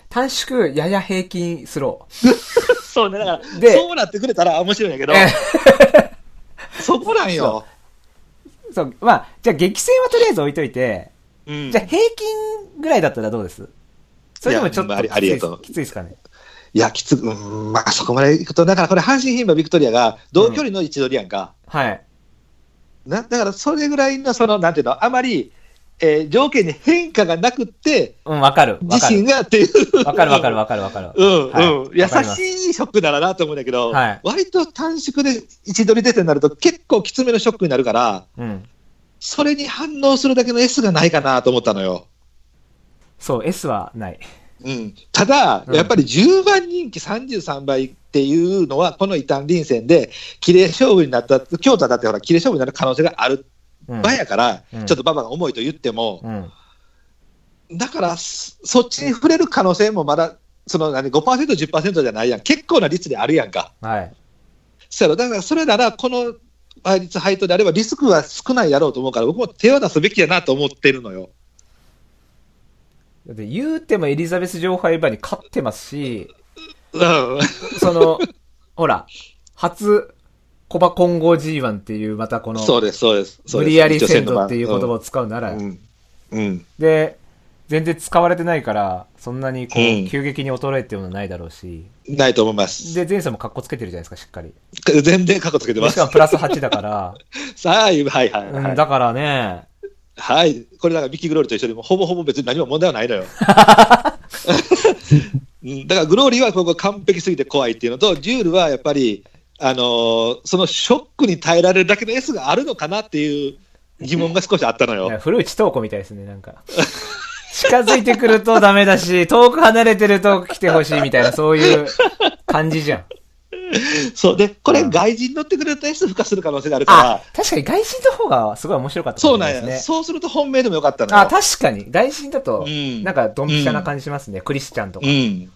短縮、やや平均スロー。 そうね、だから、 でそうなってくれたら面白いんやけど、そこなんよ。 そう、まあ、じゃあ激戦はとりあえず置いといて、 うん、 じゃあ平均ぐらいだったらどうです？それでもちょっとありがとう。 きついですかね。 いや、まあそこまで行くと、だからこれ阪神牝馬ビクトリアが同距離の位置取りやんか。 はい。 だからそれぐらいのなんていうの、あまり、条件に変化がなくって、 わかる。 自信がっていう。 わかる。 優しいショックだなと思うんだけど、 はい、 割と短縮で位置取り出てになると結構きつめのショックになるから、それに反応するだけの S がないかなと思ったのよ。 そう、S はない。 ただ、やっぱり10番人気33倍っていうのは、この異端臨戦で、綺麗勝負になった、京都だってほら、綺麗勝負になる可能性がある場やから、ちょっと馬場が重いと言っても、だから、そっちに触れる可能性もまだ、5%、10% じゃないやん。結構な率であるやんか。 はい。 だから、それなら、この倍率配当であれば、リスクは少ないだろうと思うから、僕も手を出すべきやなと思ってるのよ。 だって言うてもエリザベス女王杯馬に勝ってますし、ほら、初、コバ混合 G1 っていう、またこの、 そうです。 無理やり鮮度っていう言葉を使うなら、で、全然使われてないから、そんなに急激に衰えっていうのはないだろうし。 ないと思います。 で、前走もカッコつけてるじゃないですか、しっかり。 全然カッコつけてます。 しかもプラス8だから。 はい。 だからね、 はい。これだからビッキーグローリーと一緒でもほぼ別に何も問題はないのよ。だからグローリーはここ完璧すぎて怖いっていうのと、ジュールはやっぱり、そのショックに耐えられるだけの S があるのかなっていう疑問が少しあったのよ。 古内東子みたいですね、なんか。近づいてくるとダメだし、遠く離れてると来てほしいみたいな、そういう感じじゃん。 そうで、これ外人乗ってくれると S 付加する可能性があるから。 確かに外人の方がすごい面白かったかもしれないですね。 そうなんや。そうすると本命でもよかったのよ。 確かに。外人だと、なんかドンピシャな感じしますね。クリスチャンとか。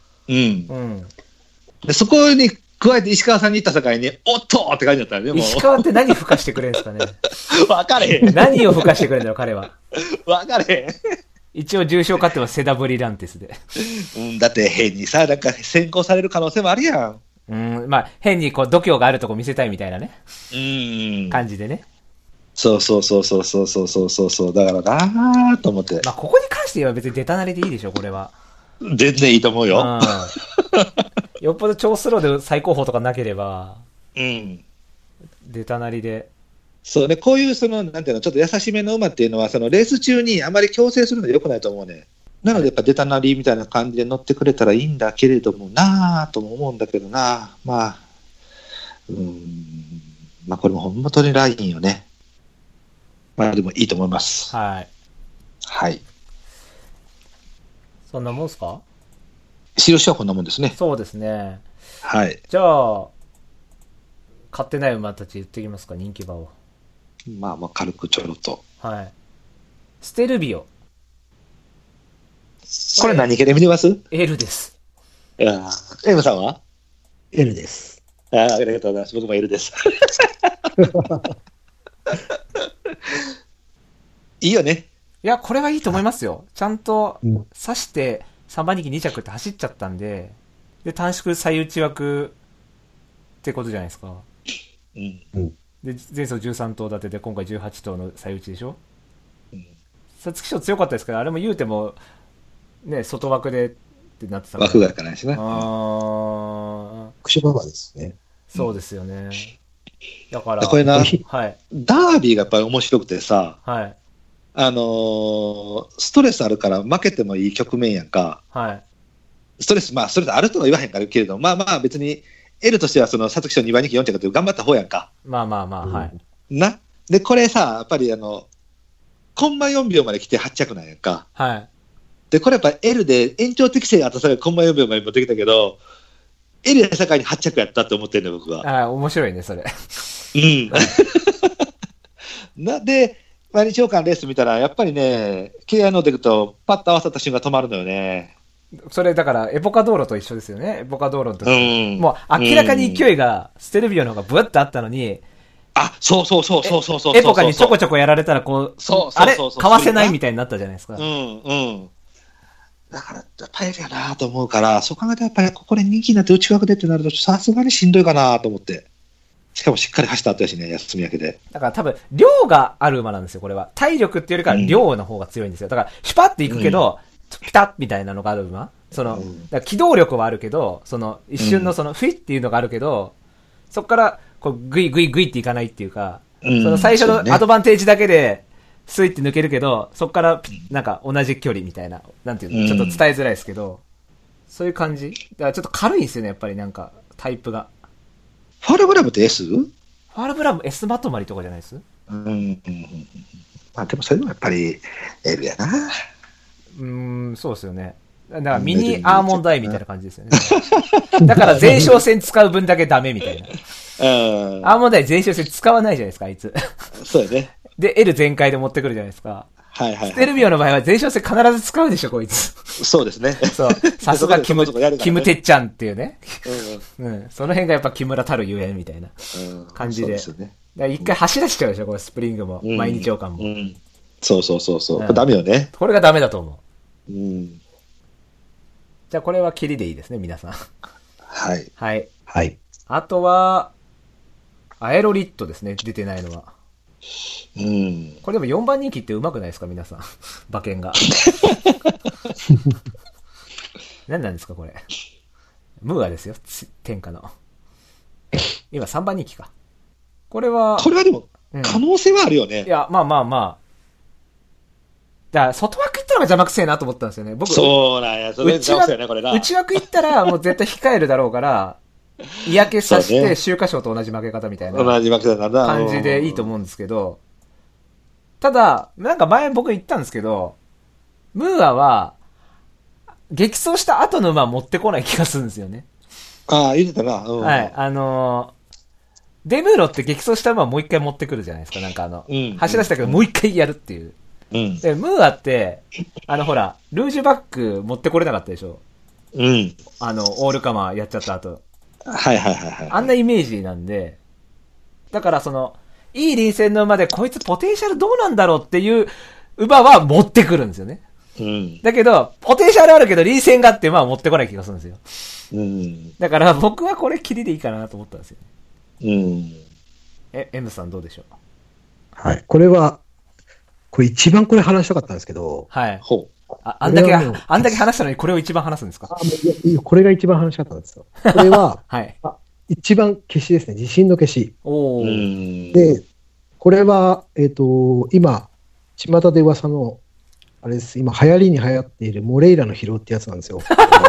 で、そこに加えて石川さんに行った境に、おっとって感じだったよね、もう。 石川って何付加してくれるんですかね。 分かれへん。 何を付加してくれるんだろう、彼は。 分かれへん。 一応重賞勝ってはセダブリランテスで。 だって変にさ、なんか先行される可能性もあるやん。 まあ、変に度胸があるとこ見せたいみたいなね。感じでね。 そう。だからなーと思って。 まあ、ここに関して言えば別に出たなりでいいでしょ、これは。 全然いいと思うよ。 よっぽど超スローで最高峰とかなければ、出たなりで。 そうね、こういうなんていうの、ちょっと優しめの馬っていうのは、レース中にあまり強制するのは良くないと思うね。なので、やっぱ出たなりみたいな感じで乗ってくれたらいいんだけれどもなぁとも思うんだけどな。まあ、これも本当にラインよね。まあ、でもいいと思います。 はい。 はい。 そんなもんすか？ 印はこんなもんですね。 そうですね。 はい。 じゃあ、買ってない馬たち言ってきますか、人気馬を。 まあ、軽くちょろっと。 はい。ステルビオ。 これ何系で見てます？ L です。 M さんは？ L です。 ありがとうございます。僕も L です。いいよね。 いや、これはいいと思いますよ。ちゃんと刺して3番人気2着って走っちゃったんで、で、短縮最内枠ってことじゃないですか。で、前走13頭立てで今回18頭の最内でしょ。皐月賞強かったですけど、あれも言うても、ね、外枠でってなってたから。 枠がいかないしね。 串馬場ですね。 そうですよね。だから。 これな、 はい。 ダービーがやっぱり面白くてさ、 はい。 ストレスあるから負けてもいい局面やんか。 はい。 ストレスあるとは言わへんからけれど、まあ別に、L としては皐月賞2番人気4着って頑張った方やんか。 まあ、はい。 で、これさ、やっぱりコンマ4秒まで来て8着なんやんか。 はい。 で、これやっぱ L で延長適正があったさがコンマ4秒まで持ってきたけど、L やさかに8着やったって思ってるのよ、僕は。 面白いね、それ。 で、毎日間レース見たら、やっぱりね、KI の出ると、パッと合わさった瞬間止まるのよね。 それだから、エポカ道路と一緒ですよね。エポカ道路の時、もう明らかに勢いが、ステルビオの方がブワッとあったのに、 そう。 エポカにちょこちょこやられたら、あれ、かわせないみたいになったじゃないですか。 だから、やっぱりやなと思うから、そう考えたらやっぱりここで人気になって内枠でってなると、さすがにしんどいかなと思って。しかもしっかり走った後やしね、休み明けで。 だから多分、量がある馬なんですよ、これは。体力っていうよりかは量の方が強いんですよ。だから、シュパっていくけど、ピタッみたいなのがある馬。だから機動力はあるけど、一瞬のフィッっていうのがあるけど、そこから、こう、グイグイグイっていかないっていうか、最初のアドバンテージだけで、スイって抜けるけど、そこから、なんか同じ距離みたいな、なんていうの、ちょっと伝えづらいですけど、そういう感じ。だからちょっと軽いんですよね、やっぱりなんか、タイプが。 ファールブラムって S？ ファールブラム S まとまりとかじゃないです？ まあでもそれでもやっぱり L やな。 そうですよね。だからミニアーモンドアイみたいな感じですよね。だから前哨戦使う分だけダメみたいな。アーモンドアイ前哨戦使わないじゃないですか、あいつ。 そうよね。 で、L 全開で持ってくるじゃないですか。 はいはい。 ステルビオの場合は前哨戦必ず使うでしょ、こいつ。 そうですね。 そう。さすがキムてっちゃんっていうね。その辺がやっぱ木村たるゆえんみたいな感じで。そうですね。だから一回走らせちゃうでしょ、これスプリングも。毎日王冠も。 そう。ダメよね。 これがダメだと思う。 じゃあこれはキリでいいですね、皆さん。 はい。 はい。 はい。 あとは、アエロリットですね、出てないのは。これでも4番人気って上手くないですか、皆さん。馬券が。何なんですか、これ。ムーアですよ、天下の。今3番人気か。これはでも、可能性はあるよね。 いや、まあ。だから、外枠行ったのが邪魔くせえなと思ったんですよね。僕。 そうなんや、それ邪魔くせえね、これな。 内枠行ったら、もう絶対控えるだろうから、嫌気さして、秋華賞と同じ負け方みたいな感じでいいと思うんですけど、ただ、なんか前僕言ったんですけど、ムーアは、激走した後の馬は持ってこない気がするんですよね。 ああ、言ってたな。 はい。デムーロって激走した馬はもう一回持ってくるじゃないですか。なんか走らせたけどもう一回やるっていう。で、ムーアって、ほら、ルージュバック持ってこれなかったでしょ。オールカマーやっちゃった後。 はい。 あんなイメージなんで、だからいい臨戦の馬でこいつポテンシャルどうなんだろうっていう馬は持ってくるんですよね。だけど、ポテンシャルあるけど臨戦があって馬は持ってこない気がするんですよ。だから僕はこれキリでいいかなと思ったんですよ。M さんどうでしょう？ はい。これ一番これ話したかったんですけど。 はい。あんだけ話したのにこれを一番話すんですか？ これが一番話したかったんですよ。これは、 はい。 一番消しですね。自信の消し。で、これは、今、巷で噂の、あれです、今流行りに流行っているモレイラの疲労ってやつなんですよ。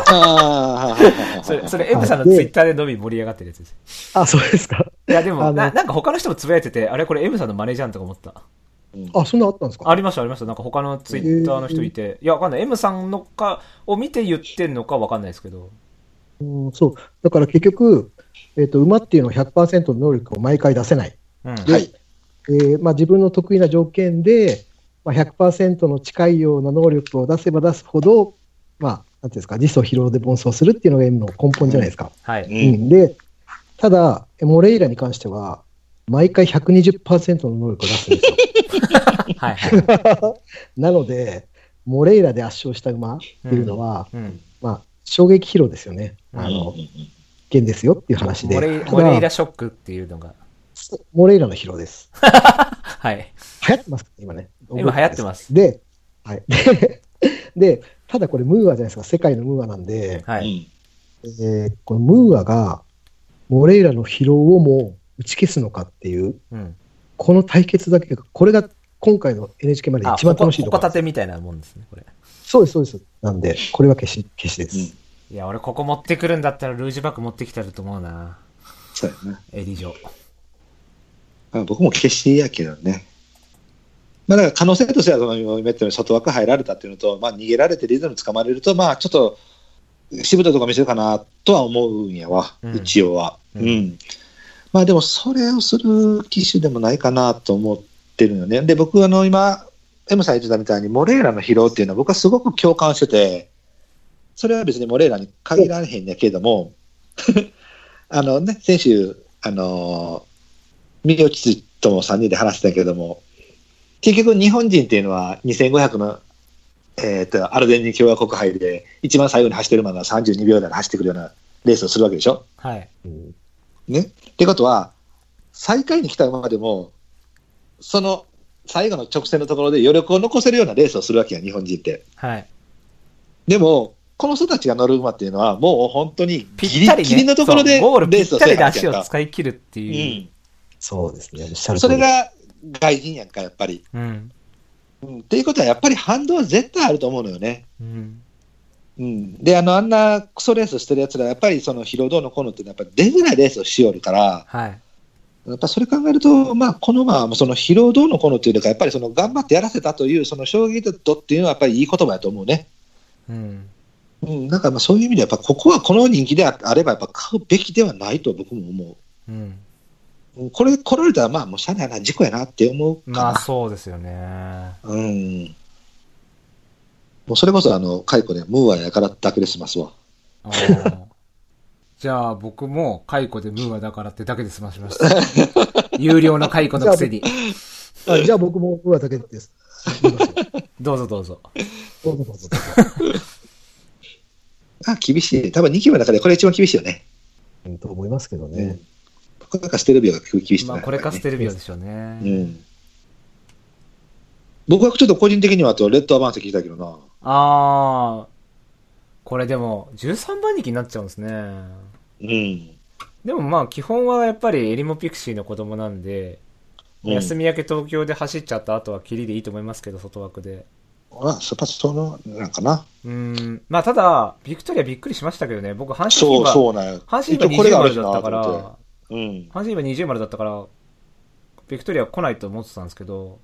それ、M さんのツイッターでのみ盛り上がってるやつです。 あ、そうですか。 いや、でも、なんか他の人もつぶやいてて、あれこれ M さんのマネージャーとか思った。 そんなあったんですか？ ありました。なんか他のツイッターの人いて。いや、わかんない。M さんのかを見て言ってんのかわかんないですけど。 そう。だから結局、馬っていうのは 100% の能力を毎回出せない。 はい。 自分の得意な条件で、100% の近いような能力を出せば出すほど、なんていうんですか、自走疲労で奔走するっていうのが M の根本じゃないですか。 はい。 で、ただ、モレイラに関しては、毎回 120% の能力を出すんですよ。なので、モレイラで圧勝した馬っていうのは、衝撃疲労ですよね。危険ですよっていう話で。 モレイラショックっていうのが。 モレイラの疲労です。 はい。 流行ってます今ね。 今流行ってます。 で、ただこれムーアじゃないですか。世界のムーアなんで、このムーアがモレイラの疲労をも打ち消すのかっていう、この対決だけが、これが今回の NHK まで一番楽しいところ。 ほこたてみたいなもんですね、これ。 そうです。なんで、これは消しです。 いや、俺ここ持ってくるんだったらルージュバック持ってきたると思うな。 そうやな。 エリジョ。 僕も消しやけどね。だから可能性としては、今言ったように外枠入られたっていうのと、逃げられてリズムつかまれると、ちょっと、しぶといとこ見せるかなとは思うんやわ、一応は。でも、それをする機種でもないかなと思ってるよね。で、僕、今、M さん言ってたみたいに、モレーラの疲労っていうのは僕はすごく共感してて、それは別にモレーラに限られへんやけれども、先週、ミオチとも3人で話してたけれども、結局日本人っていうのは2500のアルゼンチン共和国杯で一番最後に走ってる馬が32秒台で走ってくるようなレースをするわけでしょ。 はい。 ね。ってことは、最下位に来た馬でも、その最後の直線のところで余力を残せるようなレースをするわけや、日本人って。 はい。 でも、この人たちが乗る馬っていうのは、もう本当にぴったり、ね、 ギリギリのところでレースをするわけやんか。ぴったりで足を使い切るっていう。 うん、 そうですね。 それが外人やんか、やっぱり。 うんっていうことは、やっぱり反動は絶対あると思うのよね。で、あんなクソレースしてるやつら、やっぱりその疲労度のこのっていうのは、やっぱり出づらいレースをしよるから、 はい、 やっぱそれ考えると、まあ、この馬はその疲労度のこのっていうか、やっぱりその頑張ってやらせたという、その衝撃度っていうのは、やっぱりいい言葉やと思うね。なんかまあそういう意味で、やっぱここはこの人気であれば、やっぱ買うべきではないと僕も思う。これ来られたら、まあもうしゃあないな、事故やなって思うかな。 まあそうですよね。 もうそれこそ解雇でムーアやからだけで済ますわ。 じゃあ僕も解雇でムーアだからってだけで済ましました。有料の解雇のくせに。 じゃあ僕もムーアだけです。 どうぞどうぞ。 どうぞどうぞ。 厳しい。多分2期の中でこれ一番厳しいよね。 と思いますけどね。 これかステルビオが厳しい、 まあこれかステルビオでしょうね。 僕はちょっと個人的にはレッドアバンス聞きたいけどな。 これでも13番人気になっちゃうんですね。でもまあ基本はやっぱりエリモピクシーの子供なんで、休み明け東京で走っちゃった後はキリでいいと思いますけど、外枠で。 そのなんかな。 まあただビクトリアびっくりしましたけどね。僕阪神馬20丸だったから、阪神馬20丸だったからビクトリア来ないと思ってたんですけど、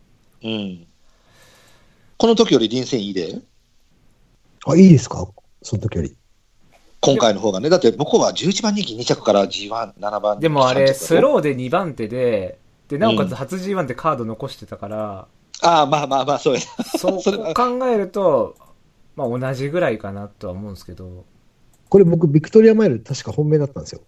この時より臨戦いいで。 いいですか、その時より。 今回の方がね、だって向こうは11番人気2着から G1、7番人気。 でもあれ、スローで2番手で、なおかつ初 G1 でカード残してたから、 まあ、そうや。 そう考えると、まあ同じぐらいかなとは思うんですけど。 これ僕、ビクトリアマイル確か本命だったんですよ。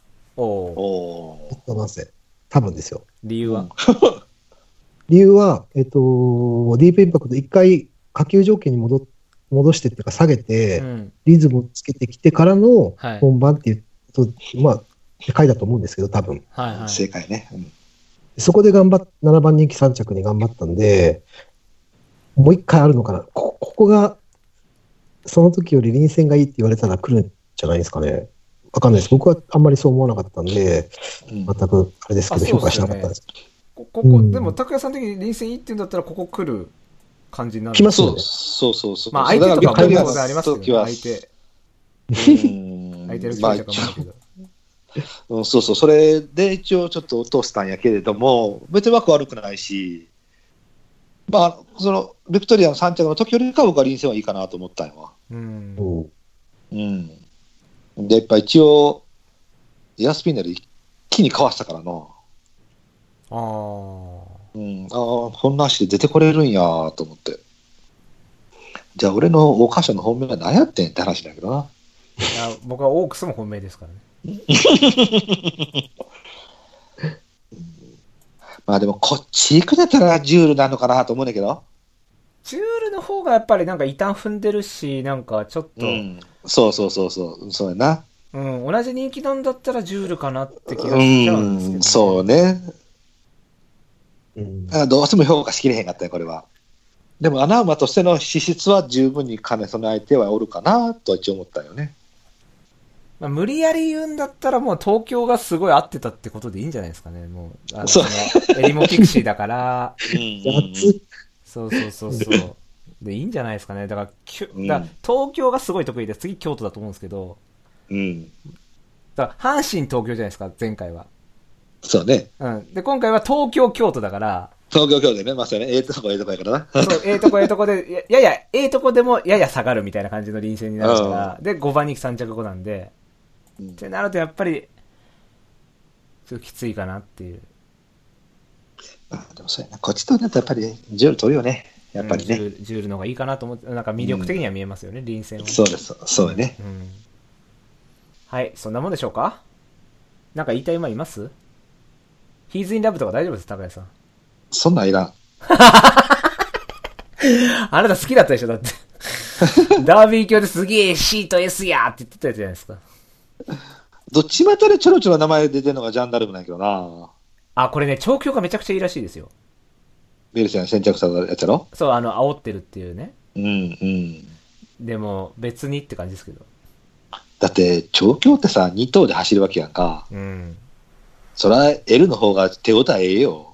なぜ多分ですよ。 理由は理由は、ディープインパクト1回下級条件に戻してっていうか下げて、リズムをつけてきてからの本番っていうと、まあ、書いたと思うんですけど、多分。 正解ね。 そこで7番人気3着に頑張ったんで、もう一回あるのかな。ここが、その時より臨戦がいいって言われたら来るんじゃないですかね。わかんないです。僕はあんまりそう思わなかったんで、全くあれですけど、評価しなかったです。 ここ、でも、拓也さん的に臨戦いいって言うんだったら、ここ来る感じになる。 来ますよね。 そう。 まあ、相手とかも当然ありますけど、相手。相手の記者とかもあるけど。 それで一応ちょっと落としたんやけれども、別に枠悪くないし、まあ、その、ビクトリアの3着の時よりか僕は臨戦はいいかなと思ったんよ。で、やっぱ一応、エアスピナル一気にかわしたからな。こんな足で出てこれるんやと思って。じゃあ俺の桜花賞の本命は何やってんって話だけどな。 いや、僕はオークスも本命ですからね。 まあでもこっち行くだったらジュールなのかなと思うんだけど。 ジュールの方がやっぱりなんか異端踏んでるし、なんかちょっと。 そうやな。 同じ人気なんだったらジュールかなって気がしちゃうんですけど、ね。 そうね。どうしても評価しきれへんかったよ、これは。でも穴馬としての資質は十分に兼ね備えてはおるかなとは一応思ったよね。 まあ、無理やり言うんだったらもう東京がすごい合ってたってことでいいんじゃないですかね。もうそのエリモピクシーだからそうでいいんじゃないですかね。だから東京がすごい得意で次京都だと思うんですけど、だから阪神東京じゃないですか、前回は。 そうね。 で今回は東京京都だから。 東京京都でね、まさにね、とこやからな。 そう、とこで、とこでもやや下がるみたいな感じの臨戦になるから、で、5番人気3着5なんで、ってなるとやっぱり、ちょっときついかなっていう。 でもそうやな、こっちとなったらやっぱり、ジュール取るよね。やっぱりね。 ジュールの方がいいかなと思って、なんか魅力的には見えますよね、臨戦は。 そうです、そうやね。 はい、そんなもんでしょうか？なんか言いたい馬います？ヒーズインラブとか大丈夫です、高谷さん。 そんなんいらん。 あなた好きだったでしょ、だって。 ダービー卿ですげえ C と S やって言ってたやつじゃないですか。 どっちまたでちょろちょろ名前出てるのがジャンダルムなんやけどな。 あ、これね、調教がめちゃくちゃいいらしいですよ。 ベルシャン先着されたやつやろ。 そう、煽ってるっていうね。 うん。 でも、別にって感じですけど。 だって、調教ってさ、2頭で走るわけやんか。 うん。 そら、L の方が手応えええよ。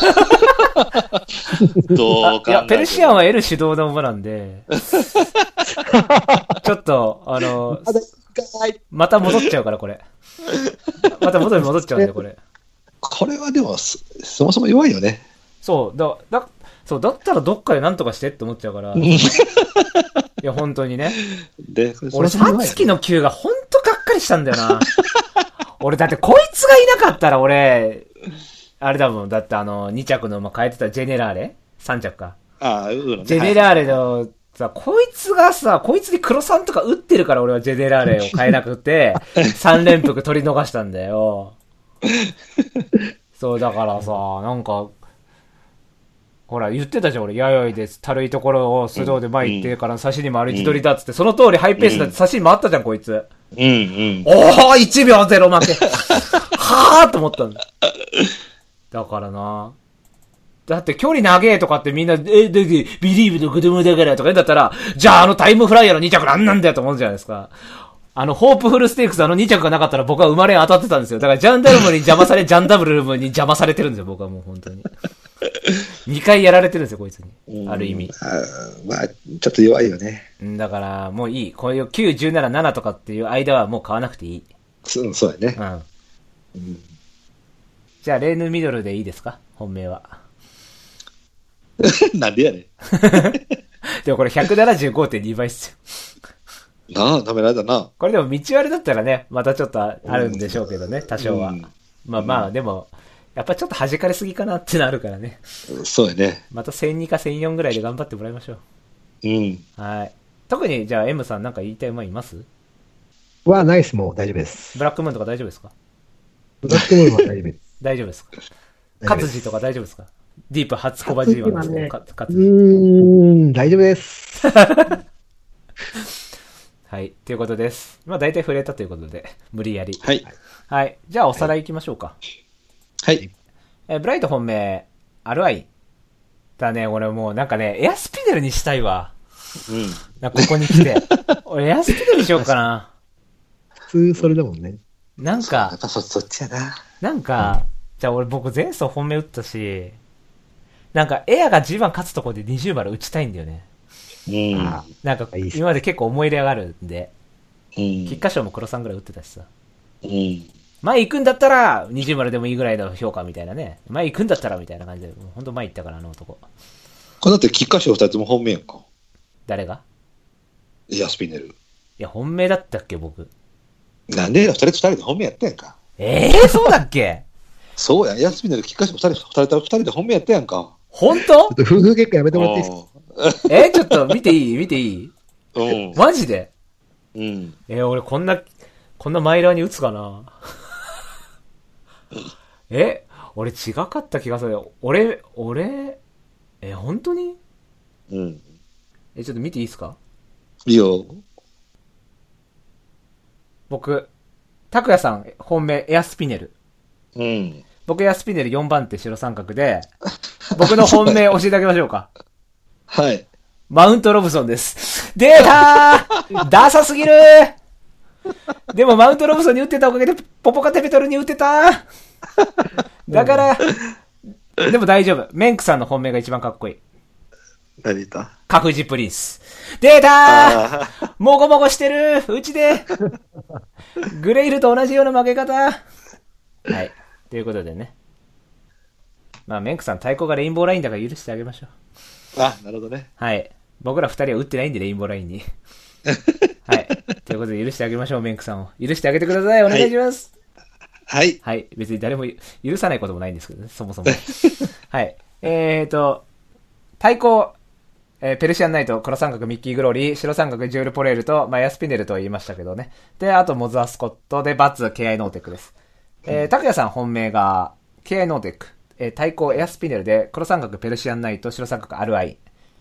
どうか。 いや、ペルシアンは L 主導の馬なんで、ちょっと、また戻っちゃうから、これ。また元に戻っちゃうんだよ、これ。 これはでも、そもそも弱いよね。 そう、だったらどっかで何とかしてって思っちゃうから。いや、本当にね。 で、 俺、さつきの球が本当がっかりしたんだよな。俺、だってこいつがいなかったら俺、あれだもん。だって2着の馬変えてたジェネラーレ ?3 着か。 ああ、ジェネラーレの、さ、こいつに黒さんとか打ってるから俺はジェネラーレを変えなくて、3連複取り逃したんだよ。そう、だからさ、なんか、ほら、言ってたじゃん、俺、弥生です。軽いところを素通で前行ってから差しに回る位置取りだっつって、その通りハイペースだって差しに回ったじゃん、こいつ。おー、1秒0負け。はぁーと思ったんだ。だからな。だって距離長えとかってみんな、だってビリーブの子供だからとか言うんだったら、じゃあタイムフライヤーの2着なんなんだよと思うじゃないですか。ホープフルステークス2着がなかったら僕は生まれ当たってたんですよ。だからジャンダルムに邪魔され、ジャンダブルムに邪魔されてるんですよ、僕はもう本当に。2回やられてるんですよ、こいつに。ある意味。 まあ、ちょっと弱いよね。 だから、もういい。こういう9、17、7とかっていう間はもう買わなくていい。 そうだね。 じゃあ、レーヌミドルでいいですか本命は。 なんでやねん。 でもこれ 175.2 倍っすよ。 なあ、ダメなんだな。 これでも道割れだったらね、またちょっとあるんでしょうけどね、多少は。まあ、でも、やっぱちょっと弾かれすぎかなってなるからね。 そうやね。 また1002か1004ぐらいで頑張ってもらいましょう。はい。特に、じゃあ M さんなんか言いたい馬いますは、ナイスも大丈夫です。 ブラックムーンとか大丈夫ですかブラックムーンは大丈夫です。 大丈夫ですか勝地とか大丈夫ですかディープ初小鉢はですね。 大丈夫です。 はい。ということです。まあ大体触れたということで、無理やり。 はい。 はい。じゃあおさらい行きましょうか。 はい。 ブライト本命、アルアイ。だね、俺もうなんかね、エアスピネルにしたいわ。なんかここに来て。俺エアスピネルにしようかな。 普通それだもんね。 なんか、 やっぱそっちやな。 なんか、じゃあ俺僕前走本命打ったし、なんかエアが G1 勝つところで20丸打ちたいんだよね。なんか今まで結構思い入れがあるんで、菊花賞も黒さんぐらい打ってたしさ。前行くんだったら20丸でもいいぐらいの評価みたいなね。前行くんだったらみたいな感じで、もうほんと前行ったからあの男。 これだって菊花賞2つも本命やんか。 誰がエアスピネル。 いや、本命だったっけ僕。 なんで2人で本命やったやんか。 そうだっけそうやん。エアスピネル菊花賞2人で本命やったやんか。 本当？ ちょっと夫婦結果やめてもらっていいですか？ ちょっと見ていいマジで俺こんなマイラーに打つかな俺違かった気がする。俺本当にちょっと見ていいですか？ いいよ。 僕、拓也さん本命エアスピネル。僕エアスピネル4番手白三角で、僕の本命教えてあげましょうか。 はい。 マウントロブソンです。出たーダサすぎるでもマウントロブソンに打ってたおかげでポポカテペトルに打ってただから、でも大丈夫。メンクさんの本命が一番かっこいい。 何言った？ カフジプリンス。出たーもごもごしてるうちでグレイルと同じような負け方はい。ということでね。まあ、メンクさん対抗がレインボーラインだから許してあげましょう。 なるほどね。 はい。僕ら二人は打ってないんで、レインボーラインに。はい。ということで許してあげましょう、メンクさんを。許してあげてください。お願いします。 はい。 はい。別に誰も許さないこともないんですけどね、そもそも。はい。対抗、ペルシアンナイト、黒三角ミッキーグローリー、白三角ジュールポレールと、エアスピネルと言いましたけどね。で、あとモズアスコットで、バツ、KI ノーテックです。拓也さん本命が、KI ノーテック。対抗エアスピネルで、黒三角ペルシアンナイト、白三角アルアイ。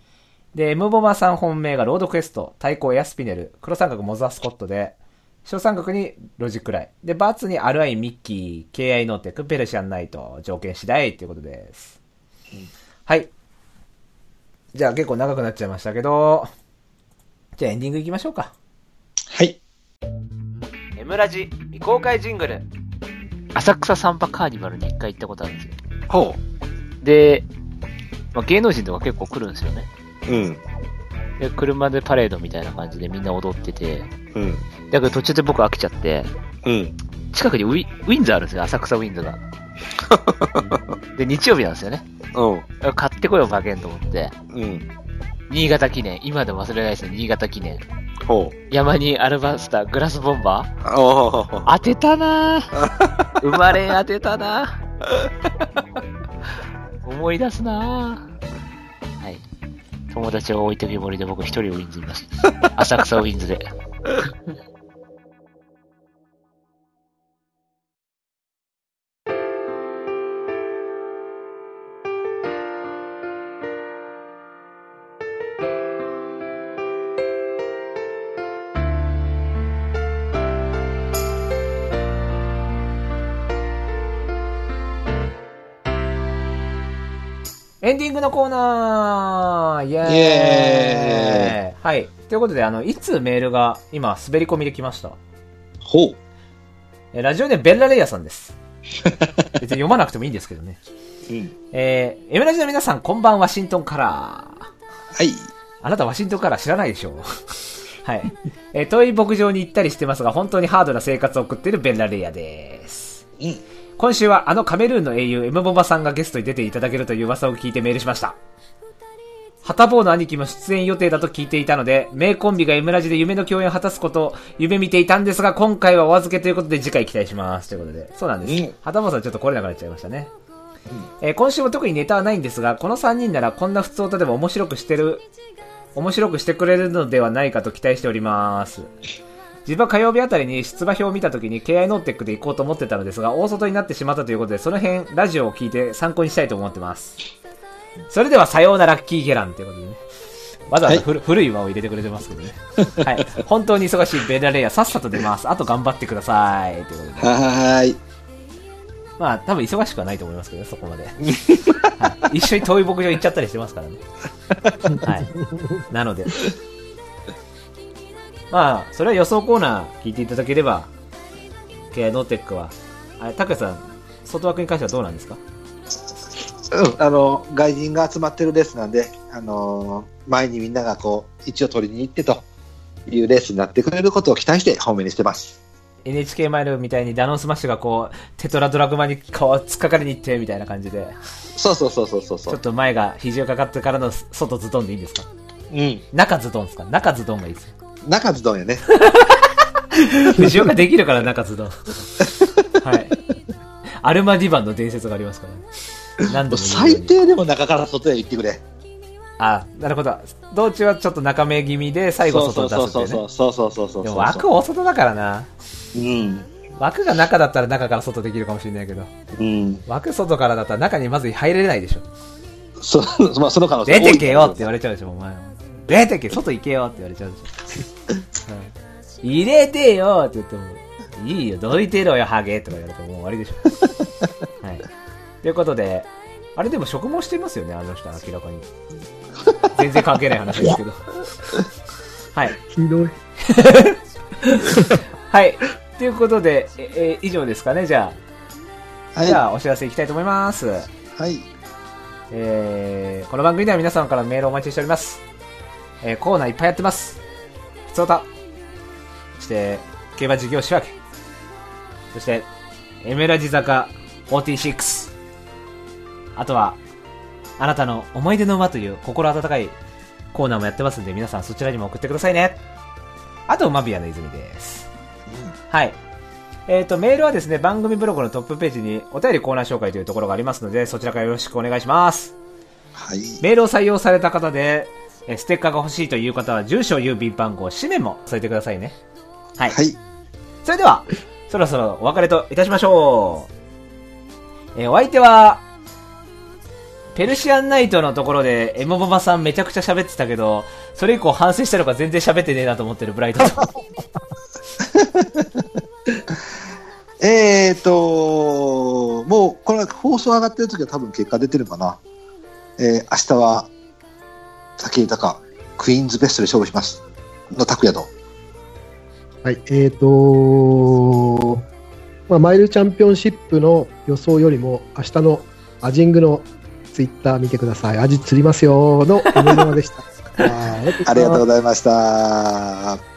で、M ボマさん本命がロードクエスト、対抗エアスピネル、黒三角モザースコットで、小三角にロジックライ。で、バツに RI ミッキー、KI ノーテック、ペルシアンナイト、条件次第ということです。はい。じゃあ結構長くなっちゃいましたけど、じゃあエンディングいきましょうか。 はい。 M ラジ未公開ジングル。 浅草サンバカーニバルに一回行ったことあるんですよ。 ほう。で、芸能人とか結構来るんですよね。 うん。 で、車でパレードみたいな感じでみんな踊ってて、 うん。 だけど途中で僕飽きちゃって、 うん。 近くにウィンズあるんですよ、浅草ウィンズが。で、日曜日なんですよね。 うん。 買ってこよう、馬券と思って。 うん。 新潟記念。今でも忘れないですね、新潟記念。 ほう。 山にアルバスター、グラスボンバーお当てたなぁ。生まれ当てたなぁ。思い出すなぁ。はい。友達を置いてけぼりで僕一人ウィンズいます。浅草ウィンズで。 エンディングのコーナーイエーイはい。ということで、いつメールが今、滑り込みできました。 ほう。ラジオネームベッラレイヤさんです。別に読まなくてもいいんですけどね。 うん。 M ラジの皆さん、こんばんワシントンカラー。 はい。 あなたワシントンカラー知らないでしょはい。遠い牧場に行ったりしてますが、本当にハードな生活を送っているベッラレイヤです。 うん。 今週はカメルーンの英雄 M ボバさんがゲストに出ていただけるという噂を聞いてメールしました。ハタボーの兄貴も出演予定だと聞いていたので、名コンビが M ラジで夢の共演を果たすことを夢見ていたんですが、今回はお預けということで次回期待します。ということで。そうなんです。ハタボーさんちょっと来れなくなっちゃいましたね。今週も特にネタはないんですが、この3人ならこんな普通歌でも面白くしてくれるのではないかと期待しております。自分は火曜日あたりに出馬表を見たときに KI ノーテックで行こうと思ってたのですが、大外になってしまったということで、その辺ラジオを聞いて参考にしたいと思ってます。それではさようならラッキーゲランということでね。わざわざ古い輪を入れてくれてますけどね。はい。本当に忙しいベラレイヤさっさと出ます。あと頑張ってください。ということで。 はーい。 まあ多分忙しくはないと思いますけどね、そこまで。はい、一緒に遠い牧場行っちゃったりしてますからね。はい。なので。まあ、それは予想コーナー聞いていただければ、KI ノーテックは、タクヤさん、外枠に関してはどうなんですか？ 外人が集まってるレースなんで、前にみんながこう、一応取りに行ってというレースになってくれることを期待して本命にしてます。 NHK マイルみたいにダノンスマッシュがこう、テトラドラグマに突っかかりに行ってみたいな感じで。 そう。ちょっと前が肘をかかってからの外ズドンでいいんですか？ うん。 中ズドンですか？中ズドンがいいですよ。 中ズドンやね。 藤岡できるから中ズドン。はい。アルマディバンの伝説がありますからね。何度も最低でも中から外へ行ってくれ。 あ、なるほど。道中はちょっと中目気味で最後外に出すってね。 そう。 でも枠大外だからな。 うん。 枠が中だったら中から外できるかもしれないけど。 うん。 枠外からだったら中にまず入れないでしょ。 まあその可能性。 出てけよって言われちゃうでしょ、お前。出てけ、外行けよって言われちゃうでしょ。うん、入れてよって言っても、いいよ、どいてろよ、ハゲとか言われてももう終わりでしょ。はい。ということで、あれでも植毛してますよね、あの人は明らかに。全然関係ない話ですけど。はい。 ひどい。 はい。ということで、以上ですかね、じゃあ。はい、じゃあ、お知らせいきたいと思います。 はい。 この番組では皆さんからメールをお待ちしております。コーナーいっぱいやってます。ふつおた。そして、競馬事業仕分け。そして、エメラジ坂46。あとは、あなたの思い出の馬という心温かいコーナーもやってますんで、皆さんそちらにも送ってくださいね。あと、マビアの泉です。はい。メールはですね、番組ブログのトップページにお便りコーナー紹介というところがありますので、そちらからよろしくお願いします。 はい。 メールを採用された方で、ステッカーが欲しいという方は、住所、郵便番号、氏名も添えてくださいね。はい。はい。それでは、そろそろお別れといたしましょう。お相手は、 ペルシアンナイトのところでエモママさんめちゃくちゃ喋ってたけど、それ以降反省したのか全然喋ってねえなと思ってるブライトと。 もうこれ放送上がってる時は多分結果出てるかな。明日は武豊クイーンズベストで勝負しますの拓也と。 はい、マイルチャンピオンシップの予想よりも明日のアジングのツイッター見てください。アジ釣りますよのエモママでした。 ありがとうございました。